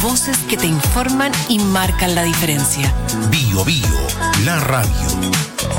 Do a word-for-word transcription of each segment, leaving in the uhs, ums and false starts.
voces que te informan y marcan la diferencia. Bio Bio, la radio.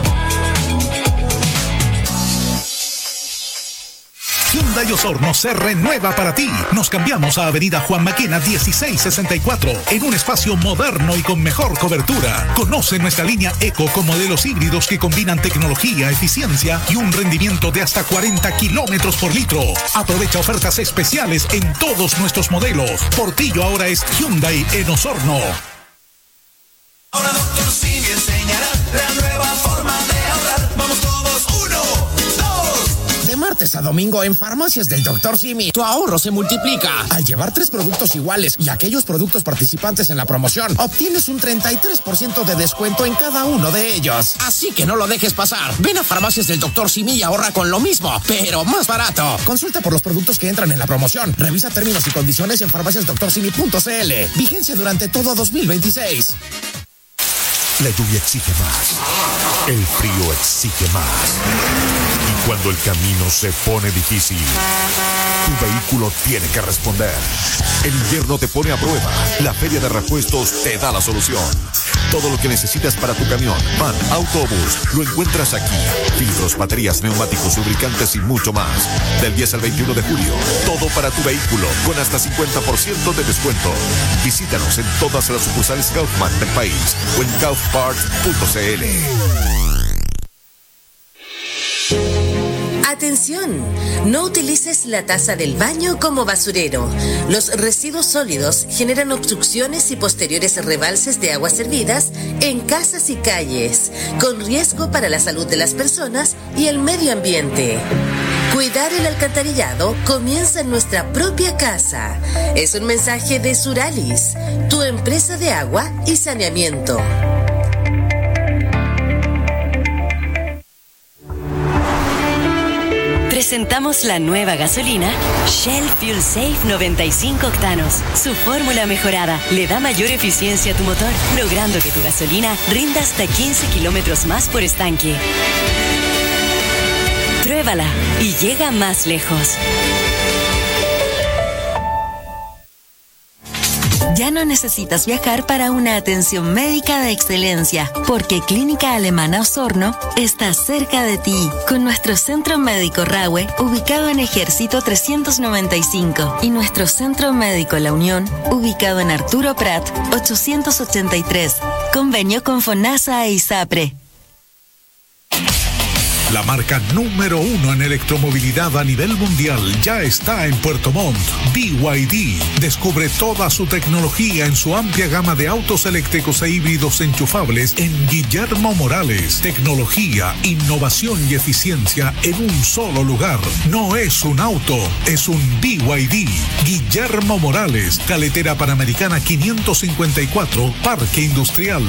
Hyundai Osorno se renueva para ti. Nos cambiamos a Avenida Juan Maquena dieciséis sesenta y cuatro en un espacio moderno y con mejor cobertura. Conoce nuestra línea Eco con modelos híbridos que combinan tecnología, eficiencia y un rendimiento de hasta cuarenta kilómetros por litro. Aprovecha ofertas especiales en todos nuestros modelos. Portillo ahora es Hyundai en Osorno. Ahora Doctor Simi enseñará la nueva forma de ahorrar. Vamos todos, uno, dos. De martes a domingo en Farmacias del Doctor Simi, tu ahorro se multiplica. Al llevar tres productos iguales y aquellos productos participantes en la promoción, obtienes un treinta y tres por ciento de descuento en cada uno de ellos. Así que no lo dejes pasar. Ven a Farmacias del Doctor Simi y ahorra con lo mismo, pero más barato. Consulta por los productos que entran en la promoción. Revisa términos y condiciones en farmacias doctor simi punto c l. Vigencia durante todo dos mil veintiséis. La lluvia exige más. El frío exige más. Y cuando el camino se pone difícil, tu vehículo tiene que responder. El invierno te pone a prueba. La Feria de Repuestos te da la solución. Todo lo que necesitas para tu camión, van, autobús, lo encuentras aquí. Filtros, baterías, neumáticos, lubricantes y mucho más. Del diez al veintiuno de julio, todo para tu vehículo, con hasta cincuenta por ciento de descuento. Visítanos en todas las sucursales Kaufman del país o en kaufparts punto c l. Atención, no utilices la taza del baño como basurero. Los residuos sólidos generan obstrucciones y posteriores rebalses de aguas servidas en casas y calles, con riesgo para la salud de las personas y el medio ambiente. Cuidar el alcantarillado comienza en nuestra propia casa. Es un mensaje de Suralis, tu empresa de agua y saneamiento. Presentamos la nueva gasolina Shell Fuel Safe noventa y cinco octanos. Su fórmula mejorada le da mayor eficiencia a tu motor, logrando que tu gasolina rinda hasta quince kilómetros más por estanque. Pruébala y llega más lejos. Ya no necesitas viajar para una atención médica de excelencia, porque Clínica Alemana Osorno está cerca de ti, con nuestro Centro Médico Rahue, ubicado en Ejército trescientos noventa y cinco, y nuestro Centro Médico La Unión, ubicado en Arturo Prat ochocientos ochenta y tres. Convenio con FONASA e ISAPRE. La marca número uno en electromovilidad a nivel mundial ya está en Puerto Montt. B Y D. Descubre toda su tecnología en su amplia gama de autos eléctricos e híbridos enchufables en Guillermo Morales. Tecnología, innovación y eficiencia en un solo lugar. No es un auto, es un B Y D. Guillermo Morales, Carretera Panamericana quinientos cincuenta y cuatro, Parque Industrial.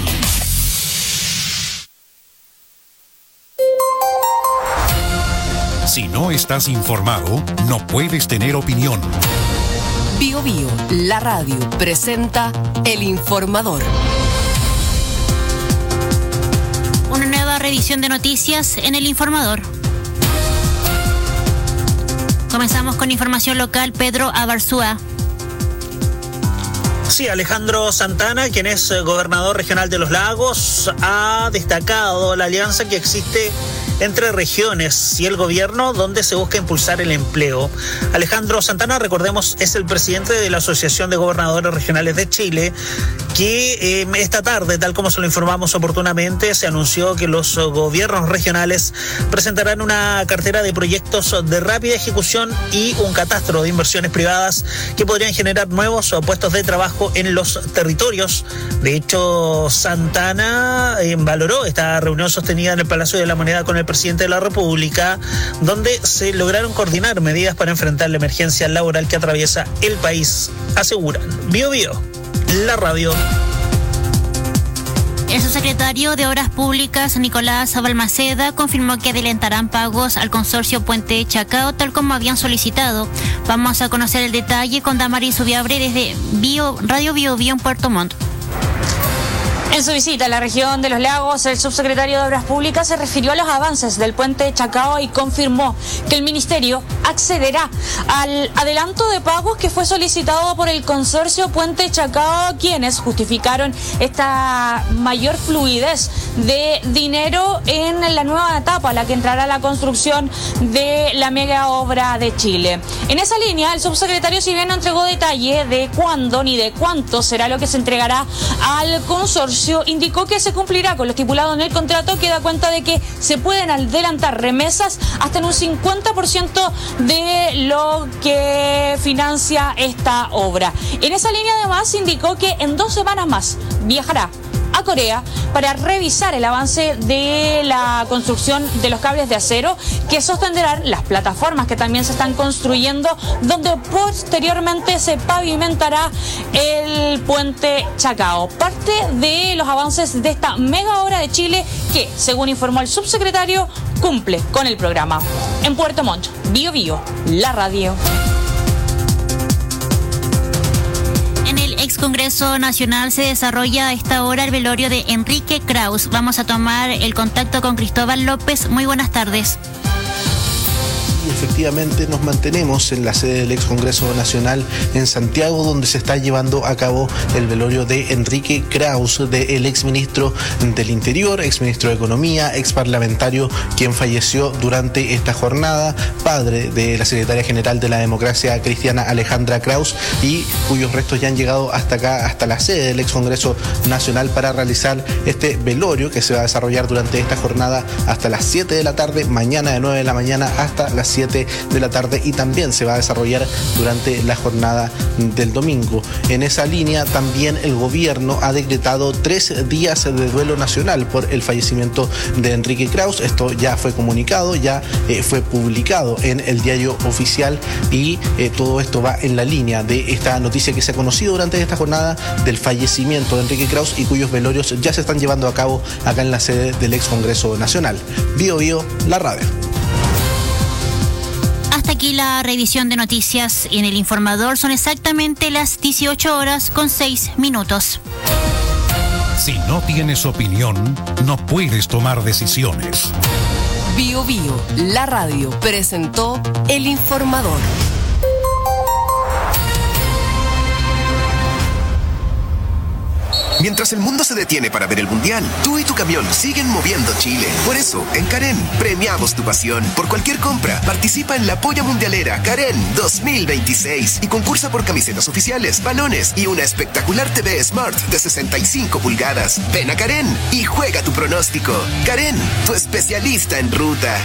Si no estás informado, no puedes tener opinión. Bio Bio, la radio, presenta El Informador. Una nueva revisión de noticias en El Informador. Comenzamos con información local. Pedro Abarzúa. Sí, Alejandro Santana, quien es gobernador regional de Los Lagos, ha destacado la alianza que existe entre regiones y el gobierno, donde se busca impulsar el empleo. Alejandro Santana, recordemos, es el presidente de la Asociación de Gobernadores Regionales de Chile, que eh, esta tarde, tal como se lo informamos oportunamente, se anunció que los gobiernos regionales presentarán una cartera de proyectos de rápida ejecución y un catastro de inversiones privadas que podrían generar nuevos puestos de trabajo en los territorios. De hecho, Santana eh, valoró esta reunión sostenida en el Palacio de la Moneda con el presidente de la República, donde se lograron coordinar medidas para enfrentar la emergencia laboral que atraviesa el país, aseguran. Bio Bio, la radio. El subsecretario de Obras Públicas, Nicolás Balmaceda, confirmó que adelantarán pagos al consorcio Puente Chacao, tal como habían solicitado. Vamos a conocer el detalle con Damaris Ubiabre desde Bio, Radio Bio Bio en Puerto Montt. En su visita a la región de los lagos, el subsecretario de Obras Públicas se refirió a los avances del puente Chacao y confirmó que el ministerio accederá al adelanto de pagos que fue solicitado por el consorcio Puente Chacao, quienes justificaron esta mayor fluidez de dinero en la nueva etapa a la que entrará la construcción de la mega obra de Chile. En esa línea, el subsecretario, si bien no entregó detalle de cuándo ni de cuánto será lo que se entregará al consorcio, indicó que se cumplirá con lo estipulado en el contrato, que da cuenta de que se pueden adelantar remesas hasta en un cincuenta por ciento de lo que financia esta obra. En esa línea, además, indicó que en dos semanas más viajará a Corea para revisar el avance de la construcción de los cables de acero que sostendrán las plataformas que también se están construyendo, donde posteriormente se pavimentará el puente Chacao. Parte de los avances de esta mega obra de Chile que, según informó el subsecretario, cumple con el programa. En Puerto Montt, Bio Bio, la radio. Ex Congreso Nacional se desarrolla a esta hora el velorio de Enrique Kraus. Vamos a tomar el contacto con Cristóbal López. Muy buenas tardes. Efectivamente nos mantenemos en la sede del ex Congreso Nacional en Santiago, donde se está llevando a cabo el velorio de Enrique Kraus, del ex ministro del Interior, ex ministro de Economía, ex parlamentario, quien falleció durante esta jornada, padre de la secretaria general de la Democracia Cristiana, Alejandra Kraus, y cuyos restos ya han llegado hasta acá, hasta la sede del ex Congreso Nacional, para realizar este velorio que se va a desarrollar durante esta jornada hasta las siete de la tarde, mañana de nueve de la mañana hasta las siete de la tarde, y también se va a desarrollar durante la jornada del domingo. En esa línea, también el gobierno ha decretado tres días de duelo nacional por el fallecimiento de Enrique Kraus. Esto ya fue comunicado, ya eh, fue publicado en el diario oficial, y eh, todo esto va en la línea de esta noticia que se ha conocido durante esta jornada del fallecimiento de Enrique Kraus, y cuyos velorios ya se están llevando a cabo acá en la sede del ex Congreso Nacional. Bio Bio, la radio. Hasta aquí la revisión de noticias en El Informador. Son exactamente las dieciocho horas con seis minutos. Si no tienes opinión, no puedes tomar decisiones. Bio Bio, la radio, presentó El Informador. Mientras el mundo se detiene para ver el Mundial, tú y tu camión siguen moviendo Chile. Por eso, en Karen, premiamos tu pasión. Por cualquier compra, participa en la Polla Mundialera Karen dos mil veintiséis y concursa por camisetas oficiales, balones y una espectacular T V Smart de sesenta y cinco pulgadas. Ven a Karen y juega tu pronóstico. Karen, tu especialista en ruta.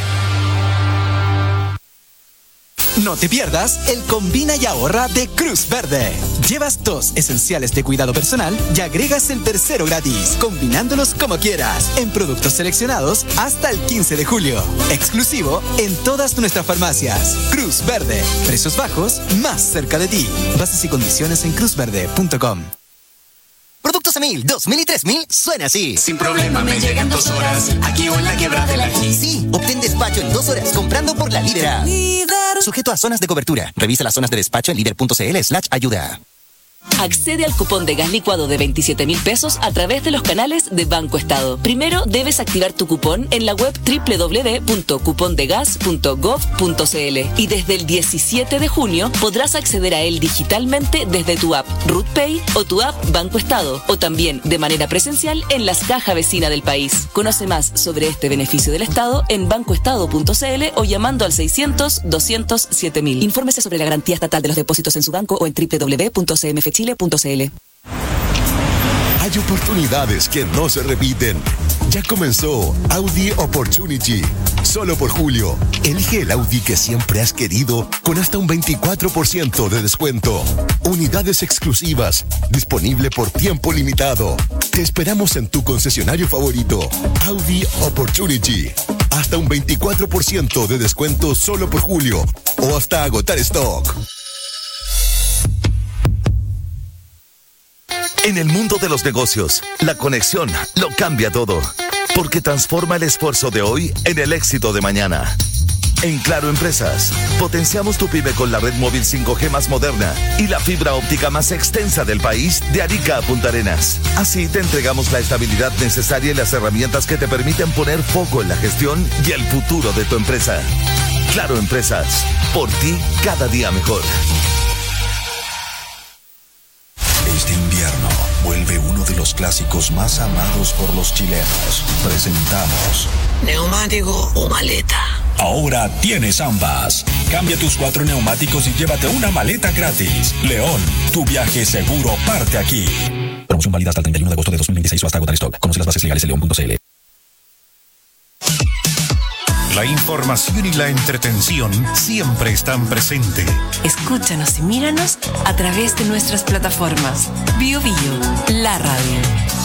No te pierdas el Combina y Ahorra de Cruz Verde. Llevas dos esenciales de cuidado personal y agregas el tercero gratis, combinándolos como quieras, en productos seleccionados hasta el quince de julio. Exclusivo en todas nuestras farmacias. Cruz Verde. Precios bajos, más cerca de ti. Bases y condiciones en cruz verde punto com. Productos a mil, dos mil y tres mil suena así. Sin problema me llegan dos horas. Aquí o en la quebrada de la G. Sí, obtén despacho en dos horas comprando por la Líder. Líder. Sujeto a zonas de cobertura. Revisa las zonas de despacho en líder punto cl slash ayuda. Accede al cupón de gas licuado de veintisiete mil pesos a través de los canales de Banco Estado. Primero debes activar tu cupón en la web doble u doble u doble u punto cupondegas punto gov punto cl y desde el diecisiete de junio podrás acceder a él digitalmente desde tu app RutPay o tu app Banco Estado, o también de manera presencial en las cajas vecinas del país. Conoce más sobre este beneficio del Estado en bancoestado punto cl o llamando al seiscientos, doscientos, siete mil. Infórmese sobre la garantía estatal de los depósitos en su banco o en doble u doble u doble u punto c m f chile punto c l. Hay oportunidades que no se repiten. Ya comenzó Audi Opportunity. Solo por julio, elige el Audi que siempre has querido con hasta un veinticuatro por ciento de descuento. Unidades exclusivas, disponible por tiempo limitado. Te esperamos en tu concesionario favorito. Audi Opportunity. Hasta un veinticuatro por ciento de descuento solo por julio o hasta agotar stock. En el mundo de los negocios, la conexión lo cambia todo, porque transforma el esfuerzo de hoy en el éxito de mañana. En Claro Empresas, potenciamos tu pyme con la red móvil cinco G más moderna y la fibra óptica más extensa del país de Arica a Punta Arenas. Así te entregamos la estabilidad necesaria y las herramientas que te permiten poner foco en la gestión y el futuro de tu empresa. Claro Empresas, por ti cada día mejor. Este invierno vuelve uno de los clásicos más amados por los chilenos. Presentamos ¿neumático o maleta? Ahora tienes ambas. Cambia tus cuatro neumáticos y llévate una maleta gratis. León, tu viaje seguro parte aquí. Promoción válida hasta el treinta y uno de agosto de dos mil veintiséis o hasta agotar stock. Conoce las bases legales en león punto c l. La información y la entretención siempre están presentes. Escúchanos y míranos a través de nuestras plataformas. Bio Bio, la radio.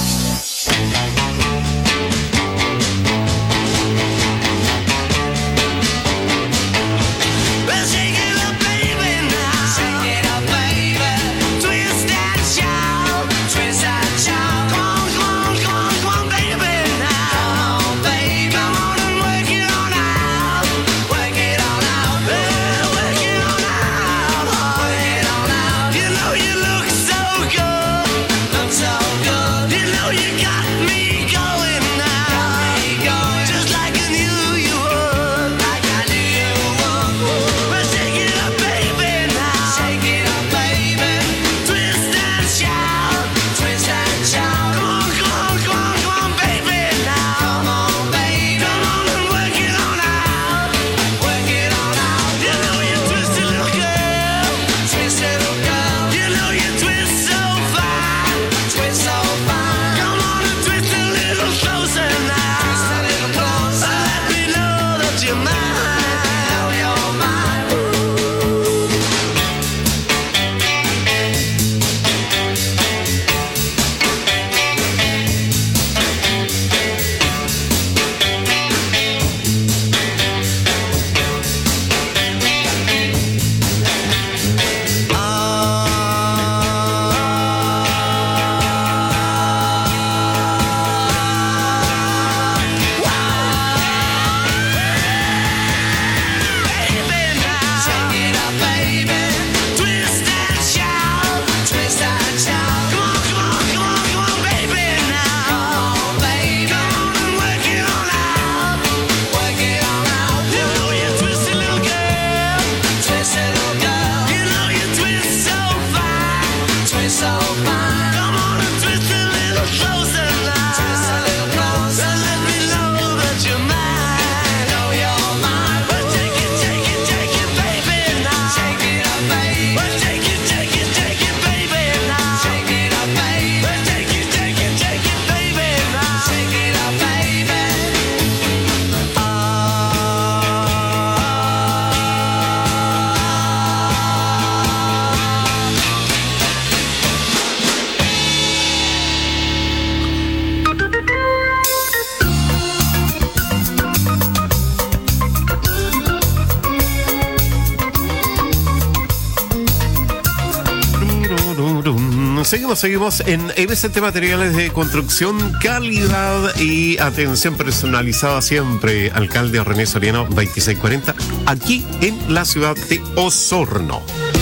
Seguimos, seguimos en M S T Materiales de Construcción, calidad y atención personalizada siempre. Alcalde René Soriano, veintiséis cuarenta, aquí en la ciudad de Osorno.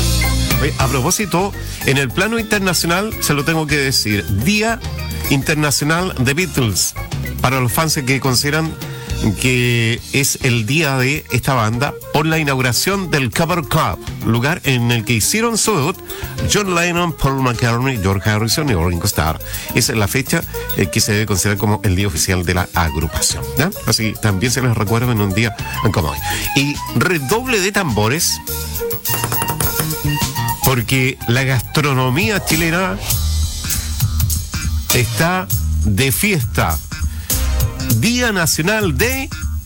Oye, a propósito, en el plano internacional, se lo tengo que decir, Día Internacional de Beatles, para los fans que consideran que es el día de esta banda, por la inauguración del Covert Club, lugar en el que hicieron su debut John Lennon, Paul McCartney, George Harrison y Ringo Starr. Esa es la fecha eh, que se debe considerar como el día oficial de la agrupación, ¿ya? Así también se les recuerda en un día como hoy. Y redoble de tambores, porque la gastronomía chilena está de fiesta. Día Nacional de...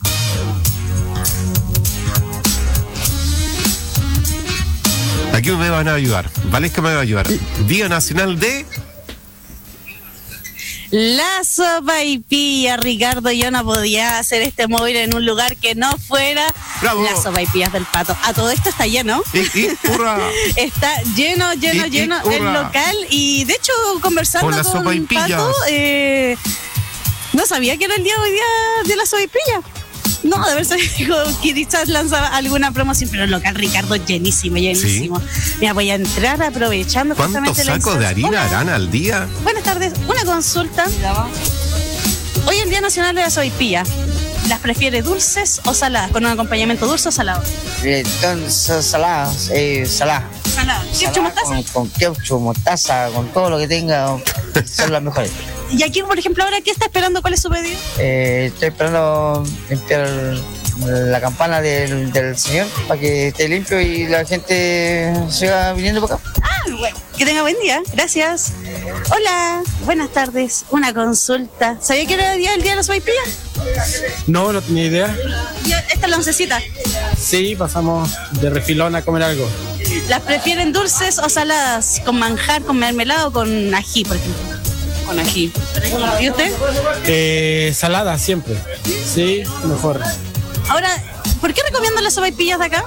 Aquí me van a ayudar. Valesca me va a ayudar. Día Nacional de... La sopaipilla, Ricardo. Yo no podía hacer este móvil en un lugar que no fuera ¡Bravo! Las sopaipillas del Pato. A todo esto está lleno. Y, y, hurra. Está lleno, lleno, y, lleno y, el local. Y de hecho, conversando con, con Pato, eh, no sabía que era el día hoy día de la sopaipilla. No, de haber sabido que quizás lanzaba alguna promoción, pero el local Ricardo llenísimo, llenísimo. Sí. Mira, voy a entrar aprovechando. ¿Cuántos sacos de harina harán al día? Buenas tardes, una consulta. Hoy es el Día Nacional de la Sopaipilla. ¿Las prefiere dulces o saladas? ¿Con un acompañamiento dulce o salado? Eh, son saladas, eh, saladas. Salada. ¿Ketchup, mostaza? Con, con ketchup, mostaza, con todo lo que tenga, son las mejores. Y aquí, por ejemplo, ahora, ¿qué está esperando? ¿Cuál es su pedido? Eh, estoy esperando limpiar la campana del, del señor para que esté limpio y la gente siga viniendo por acá. Ah, bueno. Que tenga buen día. Gracias. Hola. Buenas tardes. Una consulta. ¿Sabía que era el día, el día de la sopaipilla? No, no tenía idea. ¿Esta es la oncecita? Sí, pasamos de refilón a comer algo. ¿Las prefieren dulces o saladas? ¿Con manjar, con mermelada o con ají, por ejemplo? Con ají. ¿Y usted? Eh, salada siempre. Sí, mejor. Ahora, ¿por qué recomiendan las sopaipillas de acá?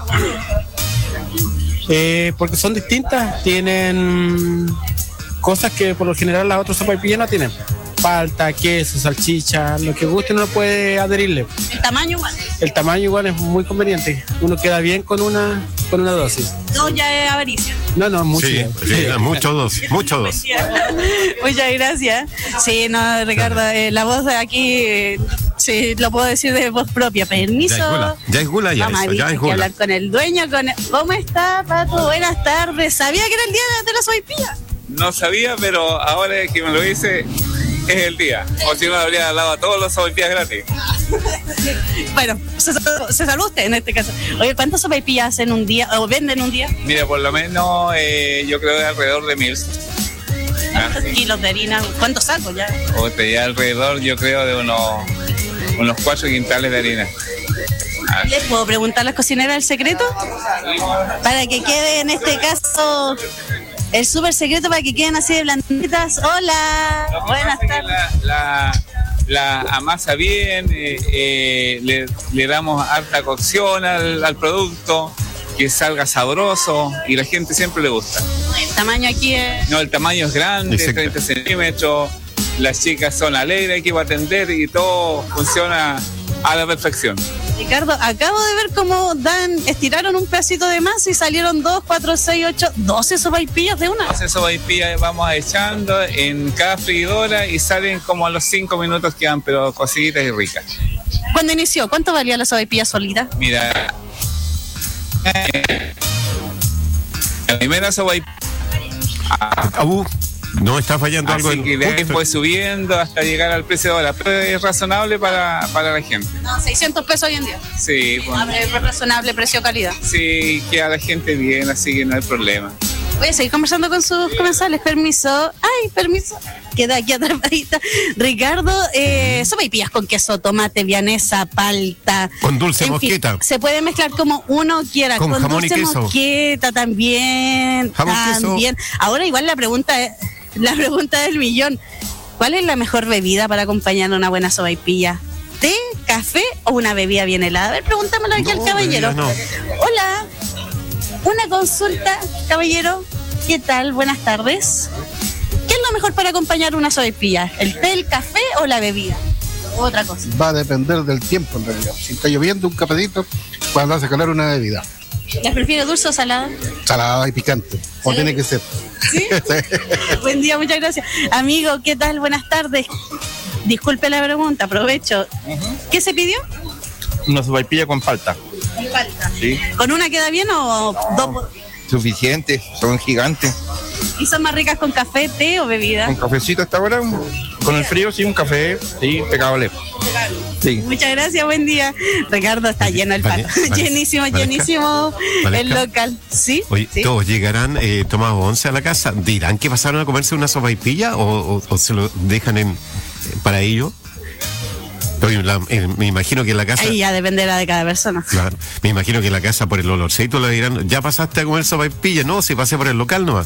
Eh, porque son distintas. Tienen cosas que por lo general las otras sopaipillas no tienen. Palta, queso, salchicha, lo que guste uno puede adherirle. ¿El tamaño igual? El tamaño igual es muy conveniente. Uno queda bien con una con una dosis. No, ya es avaricia. No, no, mucho. Sí, sí, sí. mucho dos, mucho dos. Muchas gracias. Sí, no, Ricardo, eh, la voz de aquí, eh, sí, lo puedo decir de voz propia. Permiso. Ya es gula, ya es gula, ya, Vamos, eso, ya es hay gula. que hablar con el dueño. Con el... ¿Cómo está, Pato? Buenas tardes. ¿Sabía que era el día de la sopaipilla? No sabía, pero ahora que me lo dice, es el día. O si no, habría dado a todos los sopaipillas gratis. Bueno, se, se salvó usted en este caso. Oye, ¿cuántas sopaipillas hacen un día o venden un día? Mira, por lo menos eh, yo creo que alrededor de mil. ¿Cuántos ah, kilos de harina? ¿Cuántos sacos ya? O te ya alrededor, yo creo, de unos, unos cuatro quintales de harina. Ah. ¿Les puedo preguntar a las cocineras el secreto? Para que quede en este caso el súper secreto, para que queden así de blanditas. Hola, no, buenas tardes. La, la, la amasa bien, eh, eh, le, le damos harta cocción al, al producto, que salga sabroso y la gente siempre le gusta. ¿El tamaño aquí es...? No, el tamaño es grande, treinta centímetros, las chicas son alegres, hay que ir a atender y todo funciona a la perfección. Ricardo, acabo de ver cómo dan, estiraron un pedacito de masa y salieron dos, cuatro, seis, ocho, doce sopaipillas de una. doce sopaipillas vamos echando en cada freidora y salen como a los cinco minutos quedan, pero cociditas y ricas. ¿Cuándo inició? ¿Cuánto valía la sopaipilla solita? Mira, la primera sopaipilla... Ah, uh, no, está fallando Así algo. En... que de ahí fue subiendo hasta llegar al precio de ahora, pero es razonable para, para la gente. No, seiscientos pesos hoy en día. Sí. Bueno. Es razonable precio-calidad. Sí, queda la gente bien, así que no hay problema. Voy a seguir conversando con sus comensales. Permiso. Ay, permiso. Queda aquí atrapadita. Ricardo, eh, sopaipillas con queso, tomate, vianesa, palta. Con dulce en mosqueta. Fin, se puede mezclar como uno quiera. Con, con jamón dulce y queso. Mosqueta también. Jamón también. Queso. Ahora igual la pregunta es, la pregunta del millón. ¿Cuál es la mejor bebida para acompañar una buena sopaipilla? ¿Té, café o una bebida bien helada? A ver, preguntámoslo aquí no, al caballero. No. Hola. Una consulta, caballero. ¿Qué tal? Buenas tardes. ¿Qué es lo mejor para acompañar una sopaipilla? ¿El té, el café o la bebida? O otra cosa. Va a depender del tiempo, en realidad. Si está lloviendo, un cafecito, cuando vas a calar una bebida. ¿Las prefiere dulce o salada? Salada y picante. O tiene que ser. ¿Sí? Buen día, muchas gracias. Amigo, ¿qué tal? Buenas tardes. Disculpe la pregunta, aprovecho. Uh-huh. ¿Qué se pidió? Una sopaipilla con palta. ¿Con palta? Sí. ¿Con una queda bien o no, dos? Suficiente, son gigantes. ¿Y son más ricas con café, té o bebida? Con cafecito hasta ahora, con el frío sí, un café, sí, pegable. Sí. Muchas gracias, buen día. Ricardo, está lleno el pato. Llenísimo, llenísimo el local. ¿Sí? Oye, ¿Sí? ¿todos llegarán eh, tomados once a la casa? ¿Dirán que pasaron a comerse una sopaipilla o, o, o se lo dejan en, para ello? Oye, la, eh, me imagino que en la casa... Ahí ya dependerá de cada persona. Claro, me imagino que en la casa por el olorcito le dirán, ¿ya pasaste a comer sopaipilla? No, si pasé por el local nomás.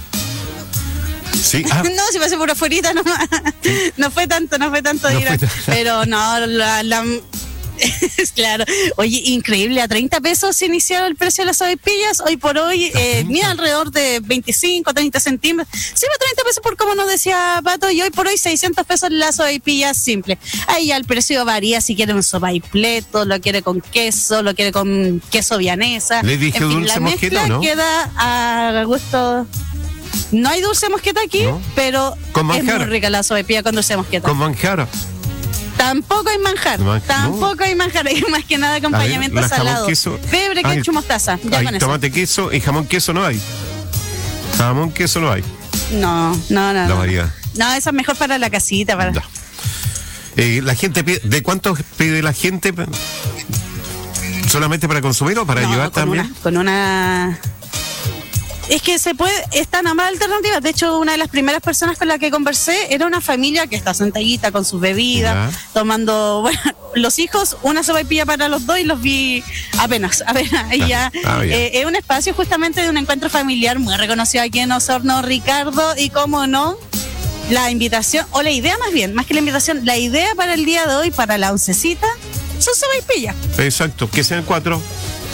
Sí. Ah. No, si pasé por afuera nomás. ¿Sí? No fue tanto, no fue tanto. No fue t- pero no, la, la, Claro. Oye, increíble, a treinta pesos se inició el precio de las sopaipillas. Hoy por hoy, eh, mira, alrededor de veinticinco, treinta centímetros. Sí, treinta pesos por como nos decía Pato, y hoy por hoy seiscientos pesos la sopaipilla simple. Ahí ya el precio varía si quiere un sopaipleto, lo quiere con queso, lo quiere con queso vianesa. Le dije en fin, dulce la mosqueta, mezcla ¿no? queda a gusto. No hay dulce mosqueta aquí, ¿no? Pero con es muy rica la sopaipilla con dulce mosqueta. Con manjar. Tampoco hay manjar, Man- tampoco no. hay manjar, hay más que nada acompañamiento ver, salado. Queso. Febre, ketchup, mostaza. Ya hay con eso. Tomate, queso y jamón, queso no hay. Jamón, queso no hay. No, no, no. La no. variedad. No, eso es mejor para la casita. Para... No. Eh, la gente pide, ¿de cuánto pide la gente? ¿Solamente para consumir o para no, llevar con también? Una, con una... Es que se puede, están ambas alternativas. De hecho, una de las primeras personas con la que conversé era una familia que está sentadita con sus bebidas, ya. tomando, bueno, los hijos, una sopaipilla para los dos y los vi apenas, apenas. Y ya, ah, eh, es un espacio justamente de un encuentro familiar muy reconocido aquí en Osorno, Ricardo, y cómo no, la invitación, o la idea más bien, más que la invitación, la idea para el día de hoy, para la oncecita, son sopaipillas. Exacto, que sean cuatro.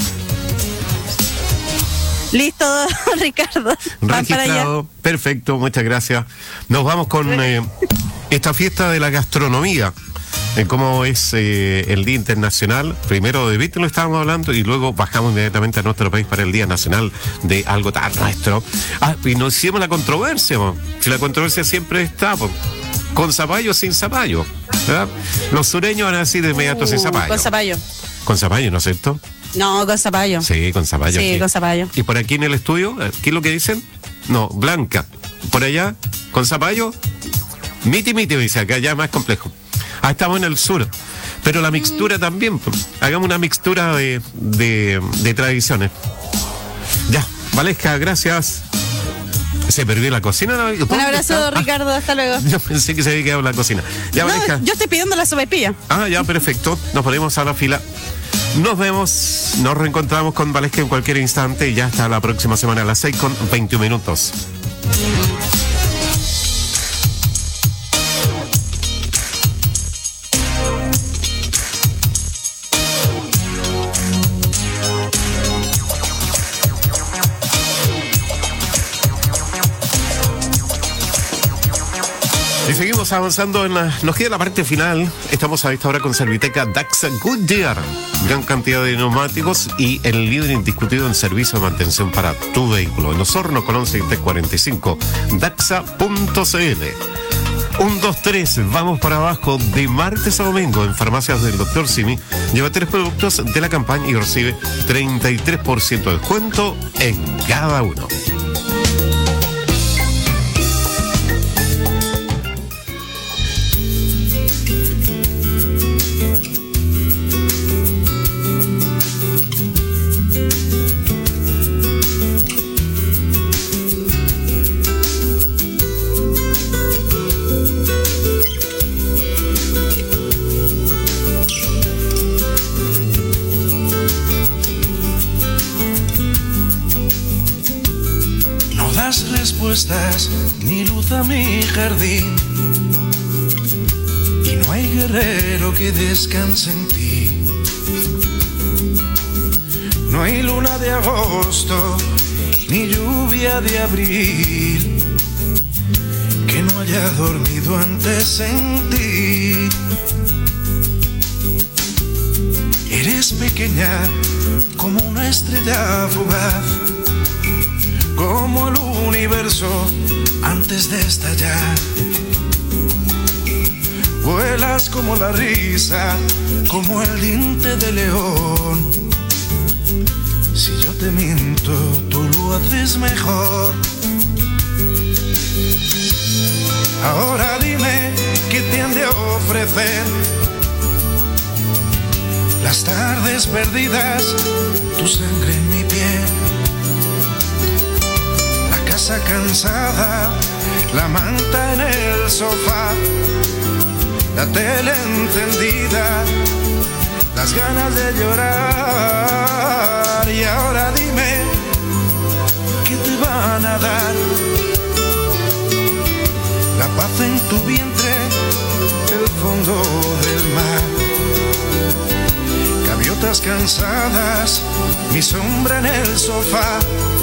Listo, Ricardo. Registrado. Perfecto, muchas gracias. Nos vamos con eh, esta fiesta de la gastronomía. Eh, cómo es eh, el Día Internacional. Primero de Vite lo estábamos hablando y luego bajamos inmediatamente a nuestro país para el Día Nacional de algo tan nuestro. Ah, y nos hicimos la controversia. Po. Si la controversia siempre está, po. Con zapallo o sin zapallo. ¿Verdad? Los sureños van a decir de inmediato uh, sin zapallo. Con zapallo. Con zapallo, ¿no es cierto? No, con zapallo. Sí, con zapallo. Sí, aquí. con zapallo. ¿Y por aquí en el estudio? ¿Qué es lo que dicen? No, blanca. Por allá, con zapallo. Miti, miti, dice acá, ya más complejo. Ah, estamos en el sur. Pero la mixtura mm. también. Pues. Hagamos una mixtura de, de, de tradiciones. Ya, Valesca, gracias. Se perdió la cocina. Un abrazo, está? Ricardo, ah, hasta luego. Yo pensé que se había quedado en la cocina. Ya, no, Valesca. Yo estoy pidiendo la sopaipilla. Ah, ya, perfecto. Nos ponemos a la fila. Nos vemos, nos reencontramos con Valesca en cualquier instante y ya hasta la próxima semana a las seis con veintiún minutos. Y seguimos avanzando en la... Nos queda la parte final. Estamos a esta hora con Serviteca Daxa Goodyear. Gran cantidad de neumáticos y el líder indiscutido en servicio de mantención para tu vehículo. En Osorno, Colón seis tres cuatro cinco. Daxa punto c l. Un, dos, tres, vamos para abajo de martes a domingo en farmacias del doctor Simi. Lleva tres productos de la campaña y recibe treinta y tres por ciento de descuento en cada uno. Ni luz a mi jardín y no hay guerrero que descanse en ti. No hay luna de agosto ni lluvia de abril que no haya dormido antes en ti. Eres pequeña como una estrella fugaz, como el universo antes de estallar. Vuelas como la risa, como el diente de león. Si yo te miento, tú lo haces mejor. Ahora dime qué te han de ofrecer las tardes perdidas, tu sangre en mi piel. Casa cansada, la manta en el sofá, la tele encendida, las ganas de llorar. Y ahora dime, ¿qué te van a dar? La paz en tu vientre, el fondo del mar. cartas cansadas, mi sombra en el sofá,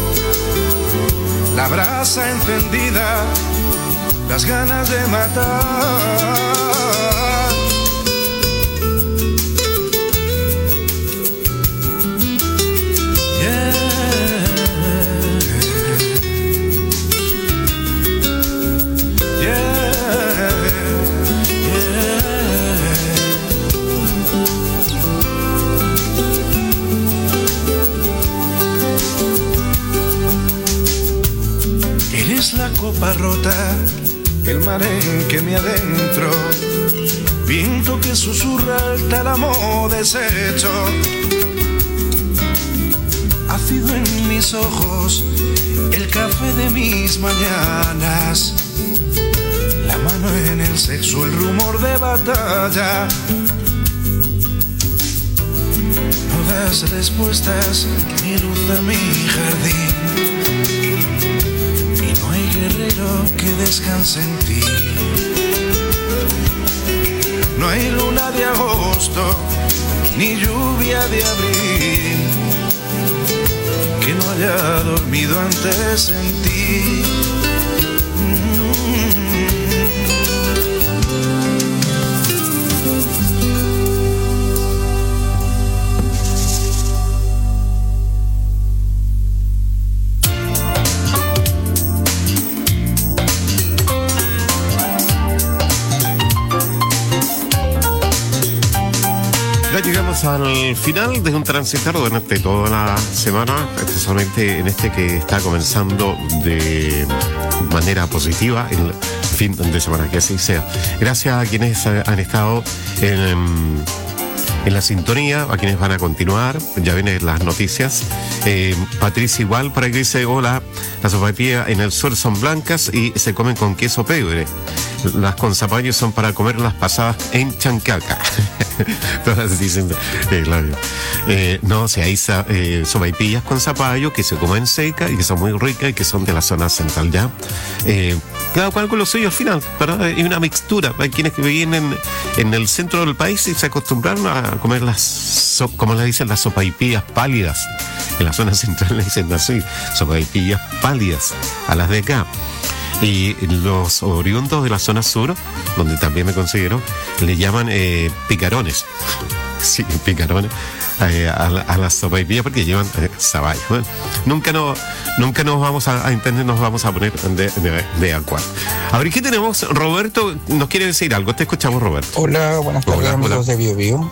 la brasa encendida, las ganas de matar. La copa rota, el mar en que me adentro, viento que susurra el tálamo deshecho, ácido en mis ojos, el café de mis mañanas, la mano en el sexo, el rumor de batalla. No das respuestas ni luz a mi jardín, guerrero que descanse en ti. No hay luna de agosto ni lluvia de abril que no haya dormido antes en ti. Ya llegamos al final de un transitar durante toda la semana, especialmente en este que está comenzando de manera positiva el fin de semana, que así sea. Gracias a quienes han estado en, en la sintonía, a quienes van a continuar. Ya vienen las noticias. Eh, Patricia igual, para que dice: hola, las sopaipillas en el sur son blancas y se comen con queso pebre. Las con zapallo son para comer las pasadas en Chancaca. Todas dicen, eh, claro. eh, no, si hay eh, sopaipillas con zapallo que se comen seca y que son muy ricas y que son de la zona central ya. Eh, cada cual con lo suyo al final, ¿verdad? Hay una mixtura. Hay quienes que viven en, en el centro del país y se acostumbraron a comer las, so, como le dicen, las sopaipillas pálidas. En la zona central le dicen así, sopaipillas pálidas, a las de acá. Y los oriundos de la zona sur, donde también me considero, le llaman eh, picarones. Sí, picarones eh, a, a las sopaipillas porque llevan eh, zapallo. Bueno, nunca, no, nunca nos vamos a, a entender, nos vamos a poner de, de, de acuerdo. A ver, ¿qué tenemos? Roberto nos quiere decir algo. Te escuchamos, Roberto. Hola, buenas tardes, hola, amigos hola. de Bio Bio.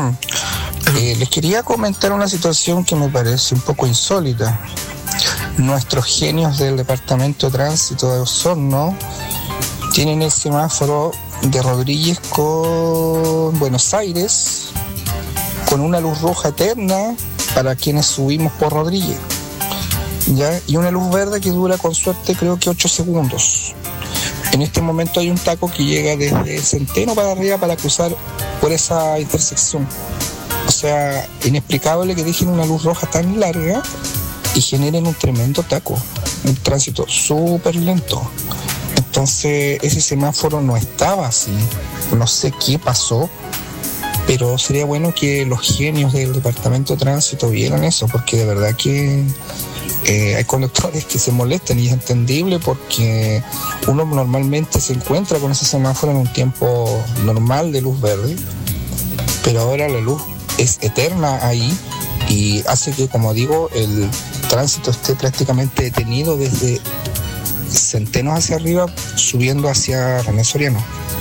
eh, les quería comentar una situación que me parece un poco insólita. Nuestros genios del Departamento de Tránsito de Osorno tienen el semáforo de Rodríguez con Buenos Aires con una luz roja eterna para quienes subimos por Rodríguez, ¿ya? Y una luz verde que dura con suerte creo que ocho segundos. En este momento hay un taco que llega desde Centeno para arriba para cruzar por esa intersección. O sea, inexplicable que dejen una luz roja tan larga y generen un tremendo taco, un tránsito súper lento. Entonces ese semáforo no estaba así, no sé qué pasó, pero sería bueno que los genios del Departamento de Tránsito vieran eso, porque de verdad que eh, hay conductores que se molestan y es entendible porque uno normalmente se encuentra con ese semáforo en un tiempo normal de luz verde, pero ahora la luz es eterna ahí y hace que, como digo, el tránsito esté prácticamente detenido desde Centeno hacia arriba, subiendo hacia René Soriano.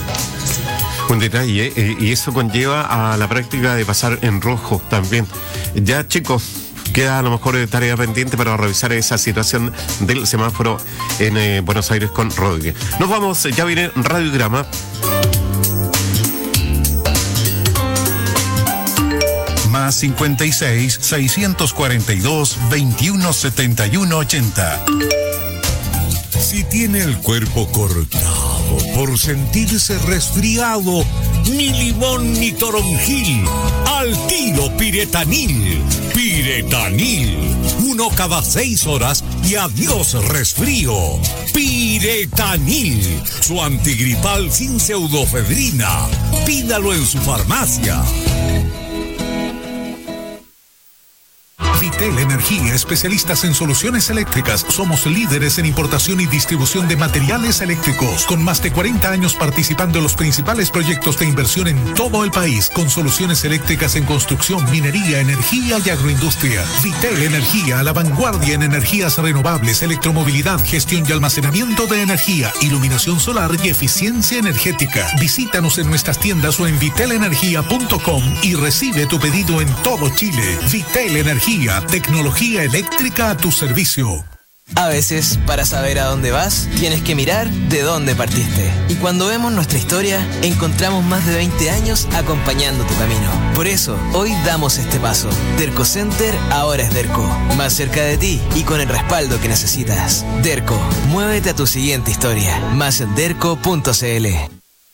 Un detalle, eh, y eso conlleva a la práctica de pasar en rojo también. Ya, chicos, queda a lo mejor tarea pendiente para revisar esa situación del semáforo en eh, Buenos Aires con Rodríguez. Nos vamos, ya viene Radiograma. Más cincuenta y seis, seiscientos cuarenta y dos, veintiuno setenta y uno ochenta. Si tiene el cuerpo cortado por sentirse resfriado, ni limón ni toronjil, al tiro Piretanil. Piretanil, uno cada seis horas y adiós resfrío. Piretanil, su antigripal sin pseudofedrina. Pídalo en su farmacia. Vitel Energía, especialistas en soluciones eléctricas. Somos líderes en importación y distribución de materiales eléctricos, con más de cuarenta años participando en los principales proyectos de inversión en todo el país, con soluciones eléctricas en construcción, minería, energía y agroindustria. Vitel Energía, a la vanguardia en energías renovables, electromovilidad, gestión y almacenamiento de energía, iluminación solar y eficiencia energética. Visítanos en nuestras tiendas o en vitel energía punto com y recibe tu pedido en todo Chile. Vitel Energía, tecnología eléctrica a tu servicio. A veces, para saber a dónde vas, tienes que mirar de dónde partiste. Y cuando vemos nuestra historia, encontramos más de veinte años acompañando tu camino. Por eso, hoy damos este paso. Derco Center ahora es Derco. Más cerca de ti y con el respaldo que necesitas. Derco, muévete a tu siguiente historia. Más en derco punto cl.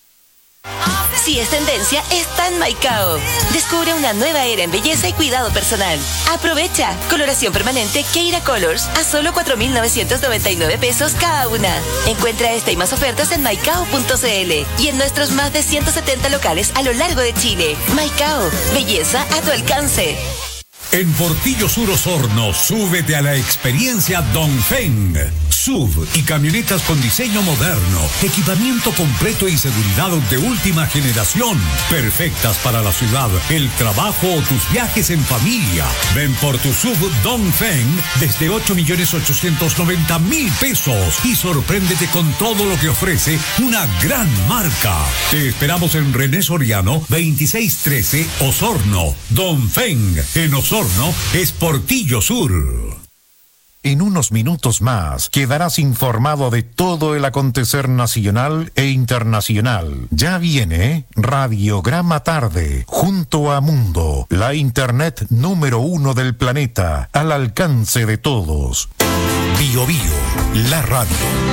Si es tendencia, está en Maicao. Descubre una nueva era en belleza y cuidado personal. Aprovecha. Coloración permanente Keira Colors a solo cuatro mil novecientos noventa y nueve pesos cada una. Encuentra esta y más ofertas en maicao punto cl y en nuestros más de ciento setenta locales a lo largo de Chile. Maicao, belleza a tu alcance. En Portillo Sur Osorno, súbete a la experiencia Dongfeng. S U V y camionetas con diseño moderno, equipamiento completo y seguridad de última generación, perfectas para la ciudad, el trabajo o tus viajes en familia. Ven por tu S U V Dongfeng desde ocho millones ochocientos noventa mil pesos y sorpréndete con todo lo que ofrece una gran marca. Te esperamos en René Soriano veintiséis trece Osorno. Dongfeng en Osorno es Portillo Sur. En unos minutos más quedarás informado de todo el acontecer nacional e internacional. Ya viene Radiograma Tarde, junto a Mundo, la internet número uno del planeta, al alcance de todos. Bio Bio, la radio.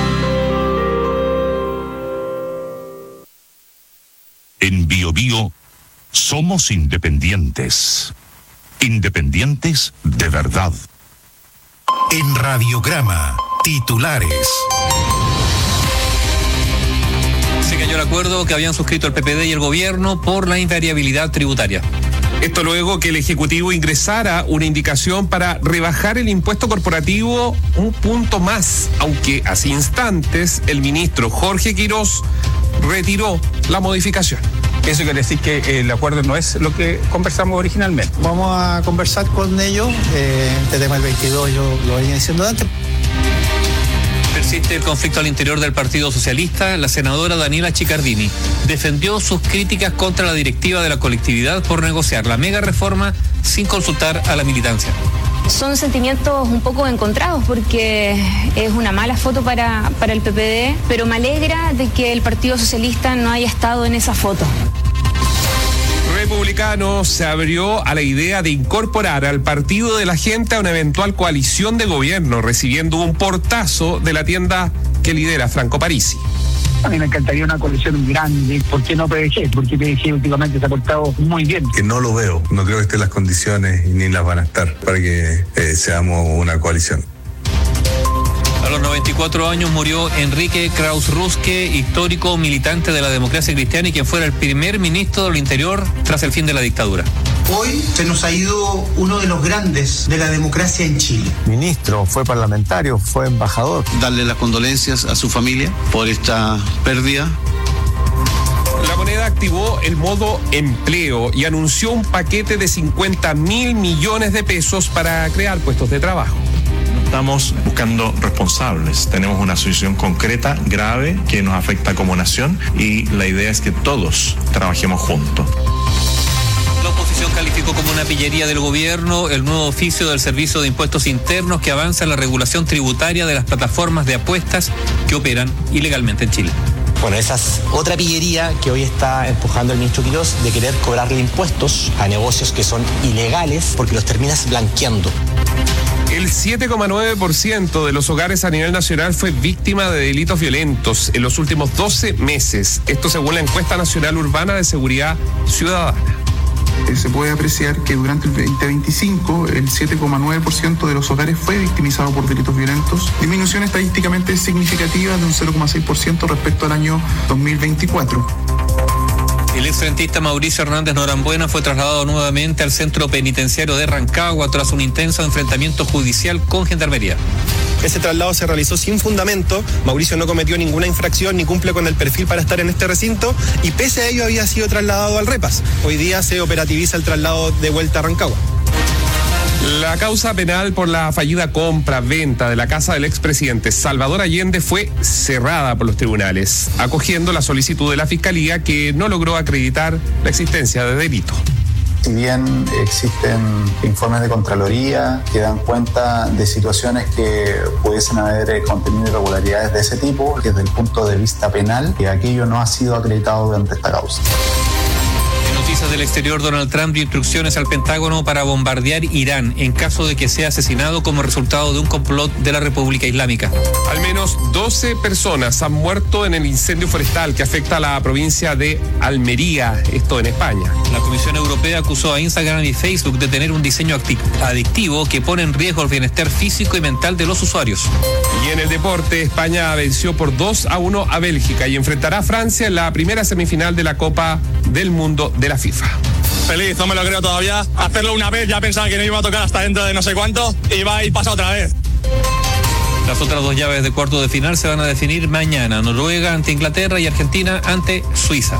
En Bio Bio somos independientes. Independientes de verdad. En Radiograma, titulares. Se cayó el acuerdo que habían suscrito el P P D y el gobierno por la invariabilidad tributaria. Esto luego que el Ejecutivo ingresara una indicación para rebajar el impuesto corporativo un punto más, aunque hace instantes el ministro Jorge Quirós retiró la modificación. Eso quiere decir que el acuerdo no es lo que conversamos originalmente. Vamos a conversar con ellos. Eh, este tema del veintidós yo lo venía diciendo antes. Persiste el conflicto al interior del Partido Socialista. La senadora Daniela Chiccardini defendió sus críticas contra la directiva de la colectividad por negociar la mega reforma sin consultar a la militancia. Son sentimientos un poco encontrados porque es una mala foto para, para el P P D, pero me alegra de que el Partido Socialista no haya estado en esa foto. Republicano se abrió a la idea de incorporar al Partido de la Gente a una eventual coalición de gobierno, recibiendo un portazo de la tienda que lidera Franco Parisi. A mí me encantaría una coalición grande. ¿Por qué no P D G? Porque P D G últimamente se ha portado muy bien. Que no lo veo. No creo que estén las condiciones y ni las van a estar para que eh, seamos una coalición. A los noventa y cuatro años murió Enrique Kraus-Ruske, histórico militante de la democracia cristiana y quien fuera el primer ministro del Interior tras el fin de la dictadura. Hoy se nos ha ido uno de los grandes de la democracia en Chile. Ministro, fue parlamentario, fue embajador. Darle las condolencias a su familia por esta pérdida. La Moneda activó el modo empleo y anunció un paquete de cincuenta mil millones de pesos para crear puestos de trabajo. Estamos buscando responsables. Tenemos una situación concreta, grave, que nos afecta como nación y la idea es que todos trabajemos juntos. La oposición calificó como una pillería del gobierno el nuevo oficio del Servicio de Impuestos Internos que avanza en la regulación tributaria de las plataformas de apuestas que operan ilegalmente en Chile. Bueno, esa es otra pillería que hoy está empujando el ministro Quirós de querer cobrarle impuestos a negocios que son ilegales porque los terminas blanqueando. El siete coma nueve por ciento de los hogares a nivel nacional fue víctima de delitos violentos en los últimos doce meses. Esto según la encuesta nacional urbana de seguridad ciudadana. Se puede apreciar que durante el veinte veinticinco el siete coma nueve por ciento de los hogares fue victimizado por delitos violentos, disminución estadísticamente significativa de un cero coma seis por ciento respecto al año dos mil veinticuatro. El exfrentista Mauricio Hernández Norambuena fue trasladado nuevamente al centro penitenciario de Rancagua tras un intenso enfrentamiento judicial con Gendarmería. Ese traslado se realizó sin fundamento. Mauricio no cometió ninguna infracción ni cumple con el perfil para estar en este recinto y pese a ello había sido trasladado al Repas. Hoy día se operativiza el traslado de vuelta a Rancagua. La causa penal por la fallida compra-venta de la casa del expresidente Salvador Allende fue cerrada por los tribunales, acogiendo la solicitud de la Fiscalía que no logró acreditar la existencia de delito. Si bien existen informes de Contraloría que dan cuenta de situaciones que pudiesen haber contenido irregularidades de ese tipo, desde el punto de vista penal, que aquello no ha sido acreditado durante esta causa. Noticias del exterior, Donald Trump dio instrucciones al Pentágono para bombardear Irán en caso de que sea asesinado como resultado de un complot de la República Islámica. Al menos doce personas han muerto en el incendio forestal que afecta a la provincia de Almería, esto en España. La Comisión Europea acusó a Instagram y Facebook de tener un diseño adictivo que pone en riesgo el bienestar físico y mental de los usuarios. Y en el deporte, España venció por dos a uno a Bélgica y enfrentará a Francia en la primera semifinal de la Copa del Mundo de la FIFA. Feliz, no me lo creo todavía. Hacerlo una vez, ya pensaba que no iba a tocar hasta dentro de no sé cuánto y va a ir pasado otra vez. Las otras dos llaves de cuarto de final se van a definir mañana. Noruega ante Inglaterra y Argentina ante Suiza.